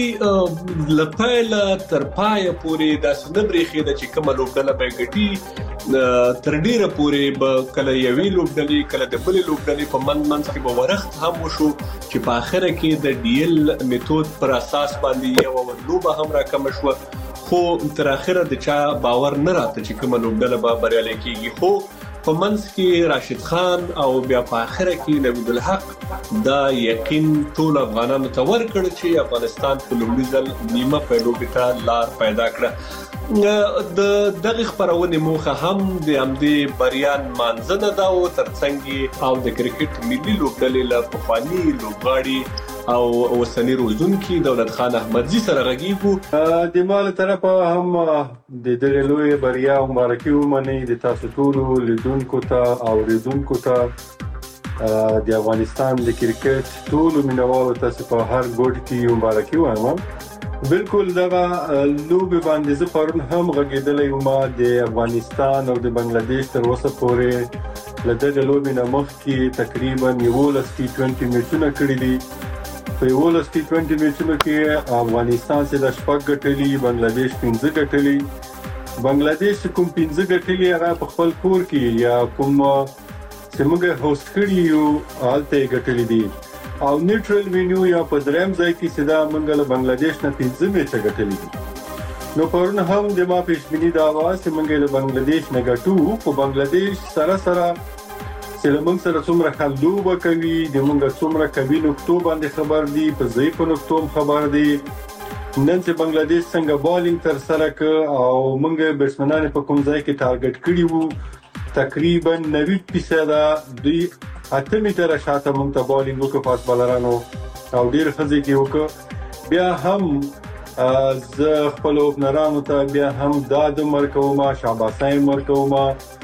سیالي له پیله تر پایه پورې داسې نه برېښېده چې کومه لوبډله به یې ګټي. تر ډېره پورې به کله یوې لوبډلې کله د بلې لوبډلې په منځ کې به ورښت هم وشو چې په آخره کې د ډي ایل میتود پر اساس باندې یوه لوبه هم راکمه شوه. خو تر اخره د چا باور نه راته چې کومه لوبډله به بریالۍ کیږي. خو په منځ کې راشد خان او بیا په اخره کې نوید الحق دا یقین ټول افغانانو ته ورکړ چې افغانستان په لومړي ځل نیمه پیلوبې ته لار پیدا کړه. د دغه خبرونه موخه هم د همدې بریا مانځنه دا او ترڅنګ او د کرکټ ملي لوبډلې له پخواني لوبغاړي او وسنی روزونکي دولت خان احمدزي سره غږیږو. د مال طرفه هم د دغه لوی بریا مبارکي ومني د تاسو ټول لیدونکو ته او ریدونکو ته د افغانستان د کرکټ ټول مینوالو ته په هر ګوټ کې مبارکي وایم. بالکل دغه لوبې باندې زه پرون هم غږېدلی وم. د افغانستان او د بنگلاديش تر اوسه پورې له دغه لوبې نه مخکې تقریبا 11 T20 میچونه کړي دي. په 11 T20 میچونو کې افغانستان چې د 6 ګټلي، بنگلاديش 5 ګټلي. بنگلاديش کوم 5 ګټلي هغه په خپل کور کې یا کوم چې موږ هوست کړي یو هلته ګټلي دي او نیوټرل وینیو یا په دریم ځای کې چې دا موږ له بنگلاديش نه 5 میچ ګټلي دي. نو پرون هم د ما پیشبیني دا و چې موږ له بنگلاديش نه ګټو. خو بنگلاديش سره چې له موږ سره څومره ښه لوبه کوي، د موږ څومره قوي نقطو باندې خبر دي، په ضعیفو نقطو خبر دي. نن چې بنگلاديش څنګه بالینګ تر سره ک او موږ بیټسمنان په کوم ځای کې ټارګټ کړي وو، تقریبا 90% دوی 8 میټره شاته موږ ته بالینګ وکړ فاست بالرانو او ډیر خزي کې وکړ. بیا هم زه خپل اوپنرانو ته بیا هم داد مرکوما شاباسای مرکوما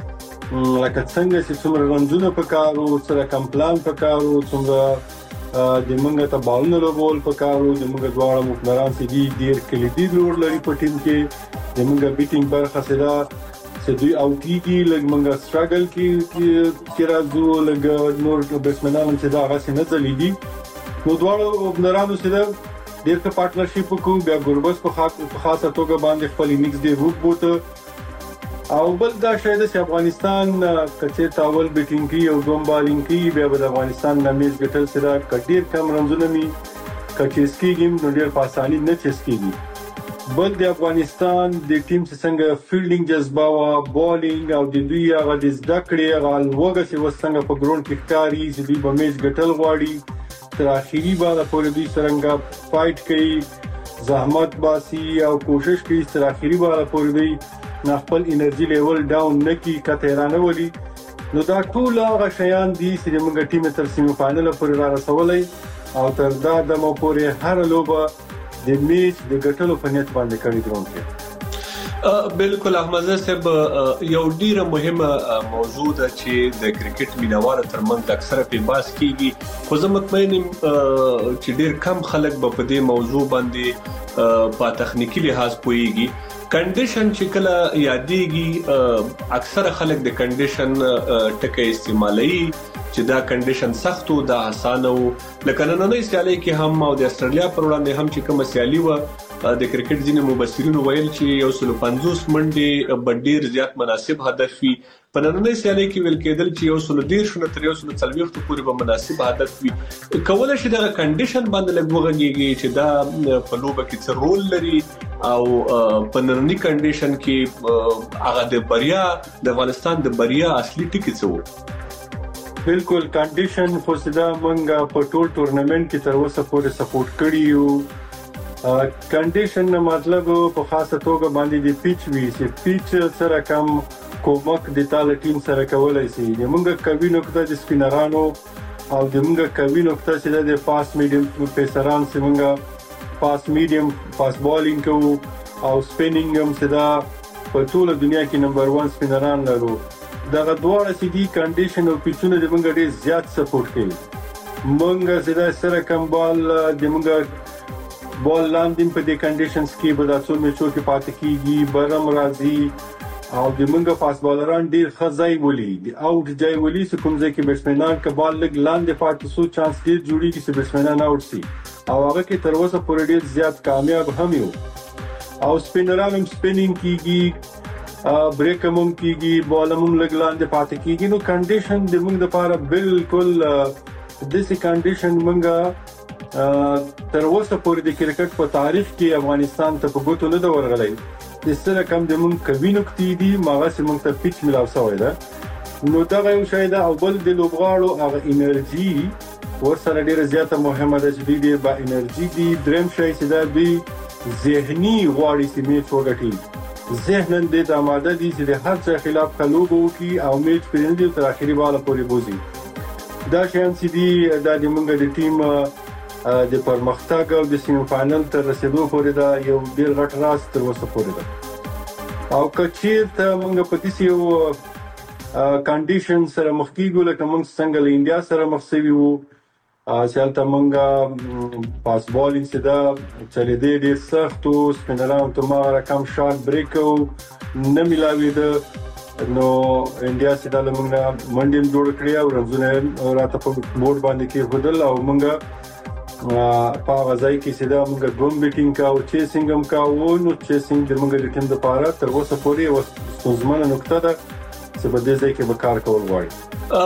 لکه څنګه چې څومره رنځونه پکارو سره کمپلان پکارو څومره د موږ ته بالونه لوبول پکارو د موږ دواړه اوپنران سي دي ډیر کلیدي رول لري په ټیم کې د موږ بیټینګ برخه سره چې دوی اوټیږي لږ موږ سټراګل کې راځو لږ نور بیټسمنان چې دا هغه څه نه ځلیږي نو دواړو اوپنرانو سره ډیر ښه پارټنرشپ وکړو. بیا ګوربس په خاصه توګه باندې خپل انیکس ډیر روټ بوته او بل دا شاید چې افغانستان کچې تاول بیټینګ کی او دوم بالینګ کی بیا د افغانستان د میچ ګټل سره کډیر کم رنځونه می کچې سکیګم نو ډیر په اساني نه چسکیږي. بل د افغانستان د ټیم څنګه فیلډینګ جذبه او بالینګ او د دوی هغه د زده کړې هغه لوګه چې وسنګ په ګراوند کې ښکاری چې دوی په میچ ګټل غواړي تر اخیری بعد په دوی څنګه فایټ کوي زحمت باسي او کوشش کوي تر اخیری بعد په دوی نه خپل انرژي لیول ډاون نه کی کته رانه ولي. نو دا ټول هغه شیان دي چې موږ ټیم تر سیمه فائنل پورې را رسولای او تر دا د مو پورې هر لوبه د میچ د ګټلو په نیت باندې کړی درون کې. بالکل احمد صاحب یو ډیره مهمه موضوع ده چې د کرکټ مینوال ترمنځ اکثره په باس کیږي خو زه مطمئن یم چې ډیر کم خلک به په دې موضوع باندې په تخنیکی لحاظ پوهیږي. کنډیشن چې کله یادېږي اکثره خلک د کنډیشن ټکي استعمالي چې دا کنډیشن سخت او دا اسانه او لکه نننۍ سیالي کې هم او د استرالیا پر وړاندې هم چې کوم سیالي و د کرکټ ځینې مبصرینو ویل چې 150 منډې ډیر زیات مناسب هدف وي. په نننۍ سیالي کې ویل کېدل چې 110 شنه تر 140 پورې به مناسب هدف وي. کولای شي دا کنډیشن باندې لګوږي چې دا په لوبه کې څه رول لري او په نننۍ کنډیشن کې هغه د بریا د افغانستان د بریا اصلي ټکی څه و. بالکل کنډیشن خو سدا مونږه په ټول ټورنمنت کې تر اوسه پورې سپورټ کړی یو. کنډیشن مطلب په خاصه توګه باندې د پیچ وی چې پیچ سره کم کومک د تال ټیم سره کولای شي. مونږه کوي نقطه د سپینرانو او د مونږه کوي نقطه چې د فاست میډیم پیسران چې مونږه فاست میډیم فاست بالینګ کوو او سپینینګ هم سدا په ټول دنیا کې نمبر 1 سپینران لرو. دغه دواړه چې دي کنډیشن او پیچونه د مونږ ډیر زیات سپورټ کوي. مونږ زدا سره کم بال د مونږ بال لاندې په دې کنډیشنز کې به تاسو میچو کې پاتې کیږي برم راځي او د مونږ فاست بالران ډیر خزای ولي د اوټ ځای ولي چې کوم ځای کې بیټسمنان ک بال لګ لاندې پاتې سو چانس ډیر جوړیږي چې بیټسمنان اوټ شي او هغه کې تر اوسه پورې ډیر زیات کامیاب هم یو او سپینران هم سپینینګ کیږي بریک هم کیږي بال هم لګلاندې پاتې کیږي. نو کنډیشن د موږ لپاره بالکل د سې کنډیشن موږ تر اوسه پورې د کرکټ په تاریخ کې افغانستان ته په ګوتو نه دا ورغلی. د سره کم د موږ کوي نقطې دي ماغه چې موږ ته پیچ ملاو شوی ده. نو دا یو شی ده او بل د لوبغاړو هغه انرژي ورسره ډیره زیاته مهمه ده چې دوی با انرژي دي. دریم شی چې دا دوی ذهني غواړي چې میچ وګټي ذهنن د آماده دي چې د هر څه خلاف خلوبو کی او میچ پرېندي تر اخري بالا پورې بوزي. دا شان چې دي د موږ د ټیم د پرمختګ او د سیمه فائنل تر رسیدو پورې دا یو ډیر غټ راز تر اوسه پورې ده. او کچیر ته موږ په دې یو کنډیشن سره مخ کیږو لکه موږ څنګه له انډیا سره مخ شوي وو سیالته مونږه پاس بالینګ سدا چلې دې ډېر سخت او سپینران ته ما رقم شاټ بریک او نه ملاوي ده. نو انډیا سدا لمونږه منډیم جوړ کړی او رنځونه راته په بورډ باندې کې هدل او مونږه په غځای کې سدا مونږه دوم بیټینګ کا او چیسینګ هم کا و. نو چیسینګ د مونږه د ټیم لپاره تر اوسه پورې وسوزمنه نقطه ده چې په دې ځای کې به کار کول غواړي.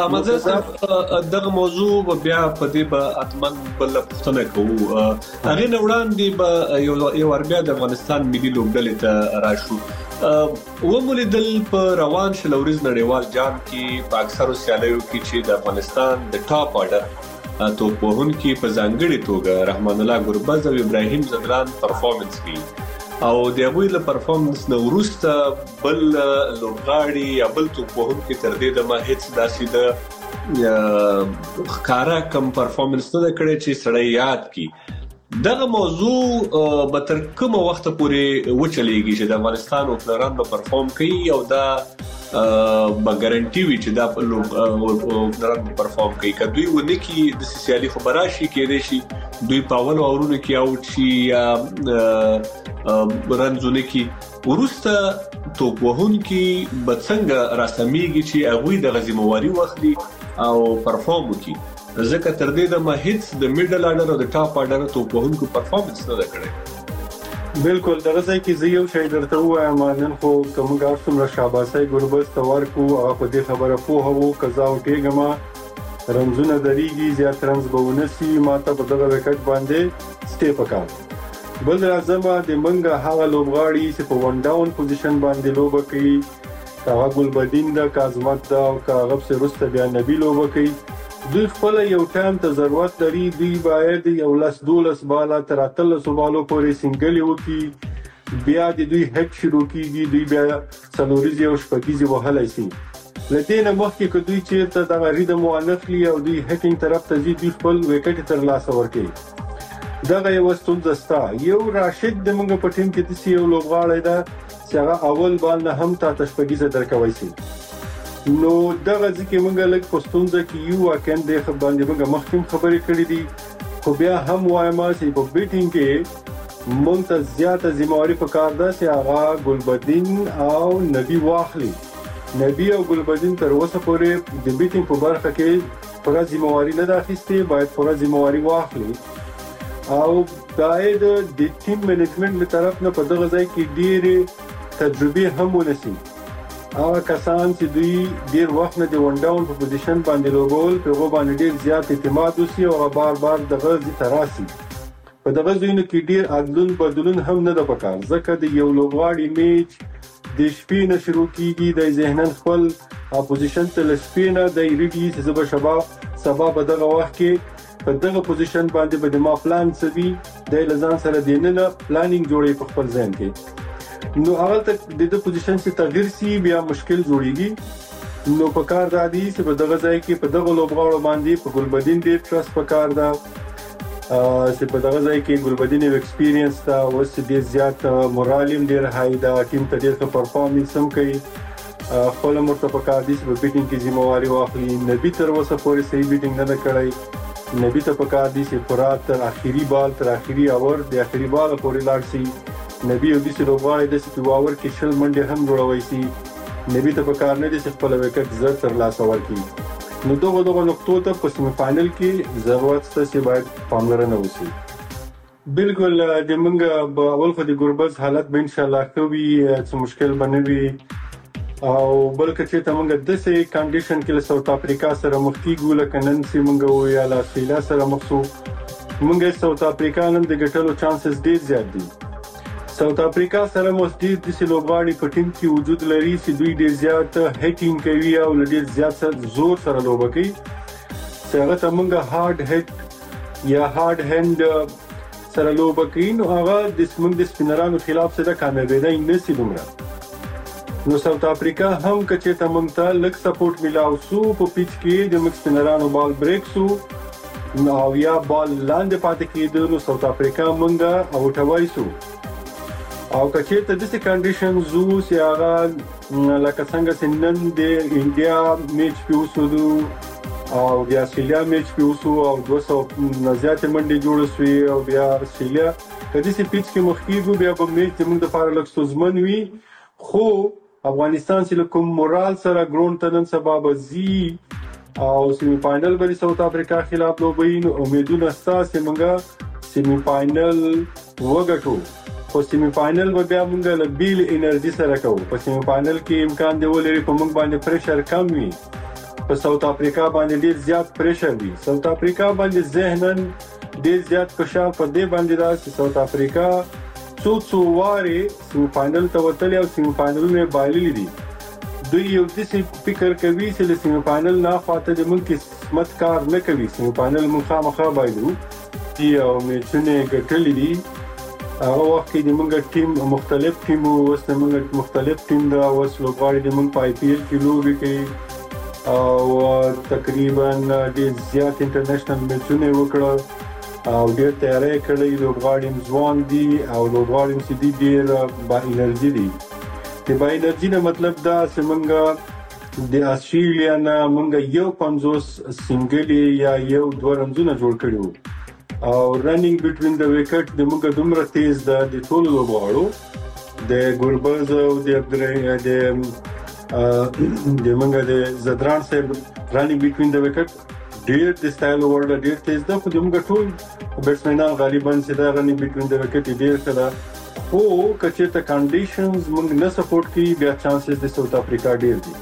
مزه دغه موضوع بیا په دې به اتمن بل پښتنه کوو. هغه نه وړاندې به یو اربیا د افغانستان ملي لوبډلې ته راشو ومولیدل په روان شلوريز نړیوال جام کې په اکثرو سیالیو کې چې د افغانستان د ټاپ آرډر توپوهن کې په ځانګړي توګه رحمان الله ګربز او ابراهیم زدران پرفارمنس کوي او د هغوی له پرفارمنس نه وروسته بل لوبغاړي یا بل توپوهن کې تر دې دمه هیڅ داسې د ښکارا کم پرفارمنس نه کړی چې سړی یاد کی. دغه موضوع به تر کومه وخت پورې وچلېږي چې د افغانستان اوپنران به پرفارم کوي او دا به ګارانټي وي چې دا اوپنران به پرفارم کوي؟ که دوی ونه کړي د سیالي خبره شي کېدای شي دوی په اولو اورونو کې آوټ شي یا رنځونه کې وروسته توپ وهونکي به څنګه راسمېږي چې هغوی دغه ذمہواري واخلي او پرفارم وکړي؟ ځکه تر دې دمه هیڅ د میډل اډر او د ټاپ اډر توپ وهونکو پرفارمنس نه کړی. بالکل دغه ځای کې زه یو شی درته وایم، نن خو کوم څومره شاباسي ګوربز ته ورکو هغه په دې خبره پوه وو قضا وکړم رمزونه دریږي زیات رمز به ونسي ماته په دغه وکټ باندې سټیپ وکړ. بل راځم د منګه هغه لوبغاړي چې په ون ډاون پوزیشن باندې لوبه کوي، هغه ګلبدین د کازمت دا او هغه په رسته بیا نبی لوبه کوي. دوی خپل یو ټایم ته ضرورت لري، دوی باید یو 10-12 بالا تر 13 بالو پورې سنگل وکي، بیا د دوی هټ شروع کیږي، دوی بیا سلوریزي او شپږیزي وهلای شي. لته نه مخکې که دوی چیرته د غریده مؤنثلی او دوی هټینګ طرف ته ځي دوی خپل وکټ تر لاسه ورکي. دغه یو ستونزه ستا. یو راشد د موږ په ټیم کې د یو لوبغاړی دا چې هغه اول بال نه هم تا تشپږیزه درکوي شي. نو دغه ځکه موږ لږ پښتونځ کې یو واکن د باندې موږ مخکې خبرې کړې دي، خو بیا هم وایم چې په بیټینګ کې موږ ته زیاته ذمہواری پکار ده چې هغه ګلبدین او نبی واخلي. نبی او ګلبدین تر اوسه پورې د بیټینګ په برخه کې پوره ذمہواری نه اخیستې، باید پوره ذمہواری واخلي او باید د ټیم مینجمنت له طرف نه په دغه ځای کې ډېرې تجربې هم ونسي. هغه کسان چې دوی ډیر وخت نه د ون ډاون په پوزیشن باندې لوبول په هغه باندې ډیر زیات اعتماد وسی او بار بار دغه ځي تراسي په دغه ځینو کې ډیر عدلون بدلون هم نه د پکار، ځکه د یو لوبغاړي میچ د شپې نه شروع کیږي، د ذهنن خپل اپوزیشن ته لسپینه د ریډي چې زب شباب سبا په دغه وخت کې په دغه پوزیشن باندې به د ما پلان سوي د لزان سره دیننه پلانینګ جوړي په خپل ذهن کې. نو هغه ته د پوزیشن څخه تغیر سی بیا مشکل جوړیږي. نو په کار دادی چې په دغه ځای کې په دغه لوبغاړو باندې په ګلبدین ډیر ټرست پکار ده چې په دغه ځای کې ګلبدین یو ایکسپیرینس دا اوس ډیر زیات مورالیم ډیر هاي دا ټیم ته ډیر پرفارمنس هم کوي. خپل مرته پکار دي چې په بیټینګ کې ذمہواری واخلي. نبی تر اوسه پورې صحیح بیټینګ نه کړی. نبی ته پکار دي چې پورا تر اخیری بال تر اخیری اور د اخیری بال پورې لاړ شي. نبی یو داسې لوبغاړی دی چې په واور کې شل منډې هم جوړوي شي. نبی ته پکار نه دي چې خپل وکټ زر تر لاسه ورکړي. نو دغه نقطو ته په سیمی فائنل کې ضرورت شته چې باید پاملرنه وشي. بالکل د موږ اول خو د ګوربز حالت به ان شاء الله کوي چې مشکل بنوي او بلکې چې ته موږ د سې کنډیشن کې له ساوث افریقا سره مخ کیږو لکه نن چې موږ ویا لا استرالیا سره مخ شو. موږ ساوث افریقا نن د ګټلو چانسز ډیر زیات دي. ساوث افریقا سره مستید د لوبغاړي په ټیم کې وجود لري چې دوی ډیر زیات هټینګ کوي او ډیر زیات زور سره لوبه کوي. هغه ته موږ هارد هټ یا هارد هند سره لوبه کوي. نو هغه د موږ د سپینرانو خلاف سره کامیابی نه سي دومره. نو ساوث افریقا هم کچې ته موږ ته لک سپورټ ملاو سو په پیچ کې د موږ سپینرانو بال بریک سو او یا بال لاندې پاتې کېدو. نو ساوث افریقا موږ اوټوي سو او کچې ته د سې کنډیشن زو چې هغه لکه څنګه چې نن د انډیا میچ پیوسو او بیا استرالیا میچ پیوسو او 200 زیات منډي جوړ شوې او بیا استرالیا کدي سي پیچ کې مخکېږي بیا په میچ موږ د فار لک سوزمن وي. خو افغانستان چې کوم مورال سره ګرون تنن سبب زی او سیمی فائنل باندې ساوث افریقا خلاف لوبي. نو امیدونه ستاسو موږ سیمی فائنل وګټو. خو سیمی فائنل به بیا موږ له بیل انرژي سره کوو. په سیمی فائنل کې امکان دی ولري په موږ باندې پریشر کم وي. په ساوث افریقا باندې ډیر زیات پریشر وي. ساوث افریقا باندې ذهنن ډیر زیات فشار په دې باندې دا چې ساوث افریقا څو واره سیمی فائنل ته وتلی او سیمی فائنلونه بایللي دي. دوی یو داسې فکر کوي چې له سیمی فائنل نه خاطر د موږ قسمت کار نه کوي. سیمی فائنل موږ خامخا بایلو او میچونه ګټلې دي. هغه وخت کې د موږ ټیم مختلف ټیم اوس موږ مختلف ټیم دا اوس لوبغاړي د موږ په آی پی ایل کې لوبي کوي او تقریبا ډېر زیات انټرنیشنل میچونه وکړل او ډېر تیاری کړی. لوبغاړي ځوان دي او لوبغاړي چې دي ډېر با انرژي دي. د با انرژي نه مطلب دا چې موږ د آسټرالیا نه موږ 50 سنگل یا 2 رنزونه جوړ کړي وو او رننګ بټوین د وکټ د موږ دومره تیز ده د ټولو لوبغاړو د ګوربز او د موږ د زدران صاحب رننګ بټوین د وکټ ډېر د سټایل ورډ ډېر تیز ده. خو د موږ ټول بیټسمنان غالبا چې دا رننګ بټوین د وکټ ډېر ښه خو کچېرته کنډیشنز موږ نه سپورټ کوي بیا چانسز د ساوث افریقا ډېر دي.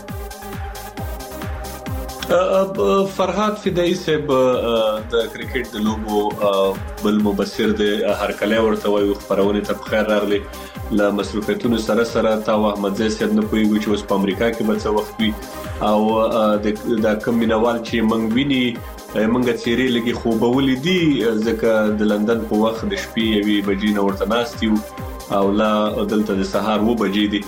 فرهاد فدایي صاحب د کرکټ د لوبو بل مبصر د هرکلی ورته وایي خبرونه ته بخیر راغلي. له مصروفیتونو سره تا احمد زی صاحب نه پوهیږي چې اوس په امریکا کې به څه وخت وي او د کم مینوال چې موږ ویني موږ چیرې لګي خوبولې دي ځکه د لندن په وخت د شپې 1 بجې نه ورته ناست یو او لا دلته د سهار 2 بجې دي.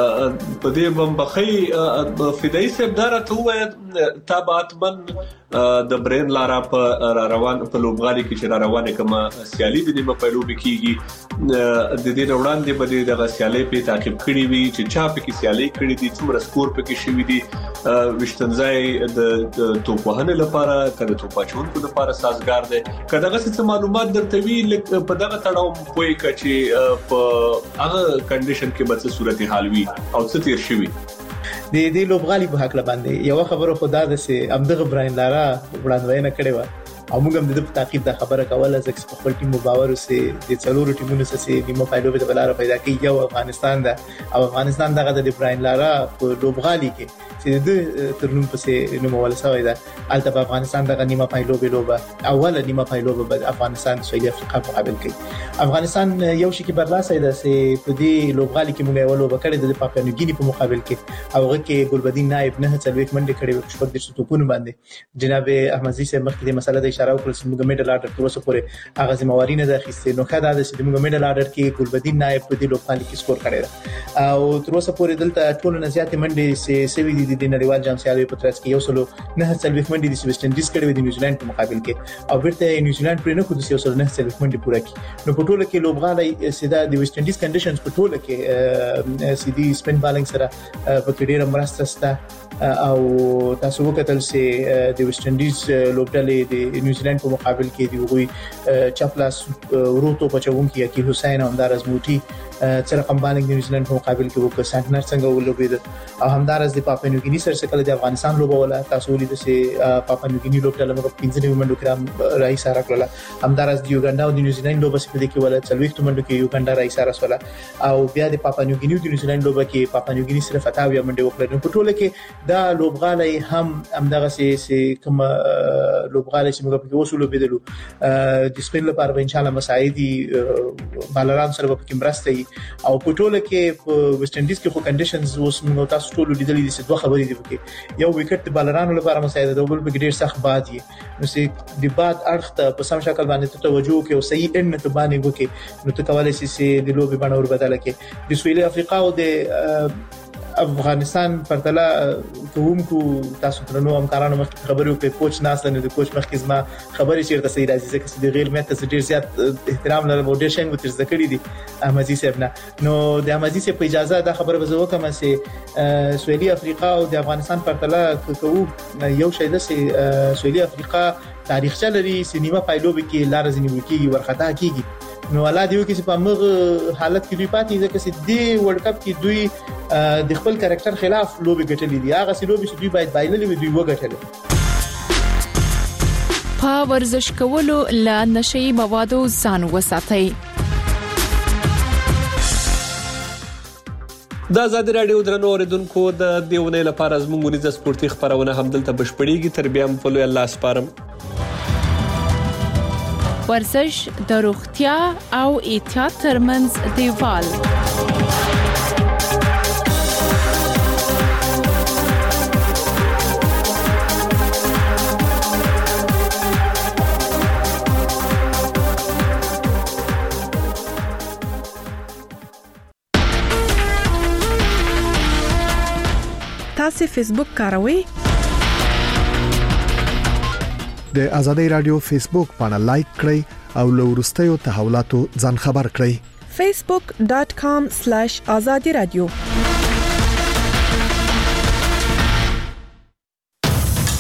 په دې بمبخي فدایي صاحب دا راته وایي تابعات من د برین لارا په روان په لوبغالي کې چې روانه کما سیالي د نیمه پیلوبي کیږي د دې وړاندې بده د سیالي په تعقیب کړی وي چې چا په کې سیالي کړی دي څومره سکور په کې شوی دي وشتنځای د توپوهنه لپاره کله توپاچونکو لپاره سازگار دي. کداغه څه معلومات درته وی په دغه تړاو پوي کچې په هغه کنډیشن کې به څه صورت حال وي او څه تیر شوی د دې لوبغالي په حق باندې یو خبره خدا ده چې امدغه براین لارا وړاندوینه کړې و او موږ هم د تعقیب د خبره کوله چې په خپل ټیم باور وسه د څلورو ټیمونو سره نیمه پایلوبه د بلاره پیدا کوي. یو افغانستان ده او افغانستان دغه د براین لارا په لوبغالي کې چې د ترنوم پسې نومول شوی ده البته په افغانستان دغه نیمه پایلوبه لوبه اوله نیمه پایلوبه به افغانستان سویل افریقا مقابل کوي. افغانستان یو شي کې برلاسه ده چې په دې لوبغالي کې موږ یو لوبه کړې د پاپیا نیوګینی په مقابل کې او هغه کې ګلبدین نائب نه څلويک منډه کړې په شپږ د توپونو باندې. جناب احمد زی صاحب مخکې د مسله د اشاره وکړه چې موږ میډل آرډر تر اوسه پورې هغه ځمواري نه ده اخیستې. نو خدای دا چې موږ میډل آرډر کې ګلبدین نائب په دې لوبغالي کې سکور کړی او تر اوسه پورې دلته ټول نه زیاتې منډې سوي دي د نړیوال جام سیالي په ترڅ کې یو سلو نه څلويک منډې د ویسټ انډیز کړې د نیوزیلند په مقابل کې او بیرته نیوزیلند پر نه خو د یو سلو نه څلويک منډې پوره کړي. نو په ټوله کې لوبغالي سیدا د ویسټ انډیز کنډیشنز په ټوله کې سیدي سپین بالینګ سره په ډېر مرسته ستا او تاسو وکتل چې د ویسټ انډیز لوبډلې د نیوزیلند په مقابل کې دی وګوي چاپلاس وروتو پچون کې کی حسین همدارز موټي چې رقم بالینګ د نیوزیلند په مقابل کې وکړ سنټنر څنګه ولوبید او همدارز د پاپا نیوګینی سره کله د افغانستان لوبه ولا تاسو ولید چې پاپا نیوګینی لوبډله موږ 15 منډو کرام رئیس سره کړل. همدارز د یوګاندا او د نیوزیلند لوبه په دې کې ولا 40 منډو کې یوګاندا رئیس سره ولا او بیا د پاپا نیوګینی او د نیوزیلند لوبه کې پاپا نیوګینی صرف 28 منډه وکړه. نو په ټوله کې دا لوبغالي همدغه سي کوم لوبغالي چې موږ په اوسو لوبیدلو د سپین لپاره ان شاء الله مساعدي بالران سره په کې مرسته او په ټوله کې په ویسټ انډیز کې خو کنډیشنز اوس موږ تاسو ټول لیدلې دي چې دوه خبرې دي پکې. یو وکټ د بالرانو لپاره مساعده ده او بل په ډیر سخت باد یې نو چې د باد اړخ ته په سم شکل باندې توجه وکړي او صحیح ان ته باندې وکړي نو ته کولای شې چې د لوبي باندې ور بدل کړي. د سویل افریقا او د افغانستان پرتله کومکو تاسو ترنو همکارانو مخکې خبرې وکړې کوچ ناس نه د کوچ مخکې ما خبرې چیرته صحیح راځي ځکه چې د غیر مېته ډیر زیات احترام لرم او ډیر شنګ تر ذکرې دي احمدي صاحب نه. نو د احمدي صاحب په اجازه دا خبره به زه وکم چې سویلي افریقا او د افغانستان پرتله کوو یو شی د سویلي افریقا تاریخچه لري سینما پایلوب کې لار ځنی وکي ورختا کیږي. نو ولادي وکي چې په موږ حالت کې دوی پاتې ځکه چې د ورلد کپ کې دوی د خپل کریکټر خلاف لوبي ګټلې دي. هغه سلوبي چې دوی باید بایللې وي دوی وګټلې. په ورزش کولو له نشي موادو ځان وساتئ. دا آزاد رادیو درنو اوریدونکو د دیونه لپاره زموږ ونیزه سپورتي خبرونه هم دلته بشپړیږي. تر بیا په لوی الله سپارم. ورزش د روغتیا او احتیاط ترمنځ دیوال. تاسو فیسبوک کاروئ؟ د ازادي رادیو فیسبوک باندې لایک کړئ او له وروستیو تحولاتو ځان خبر کړئ. facebook.com/azadi radio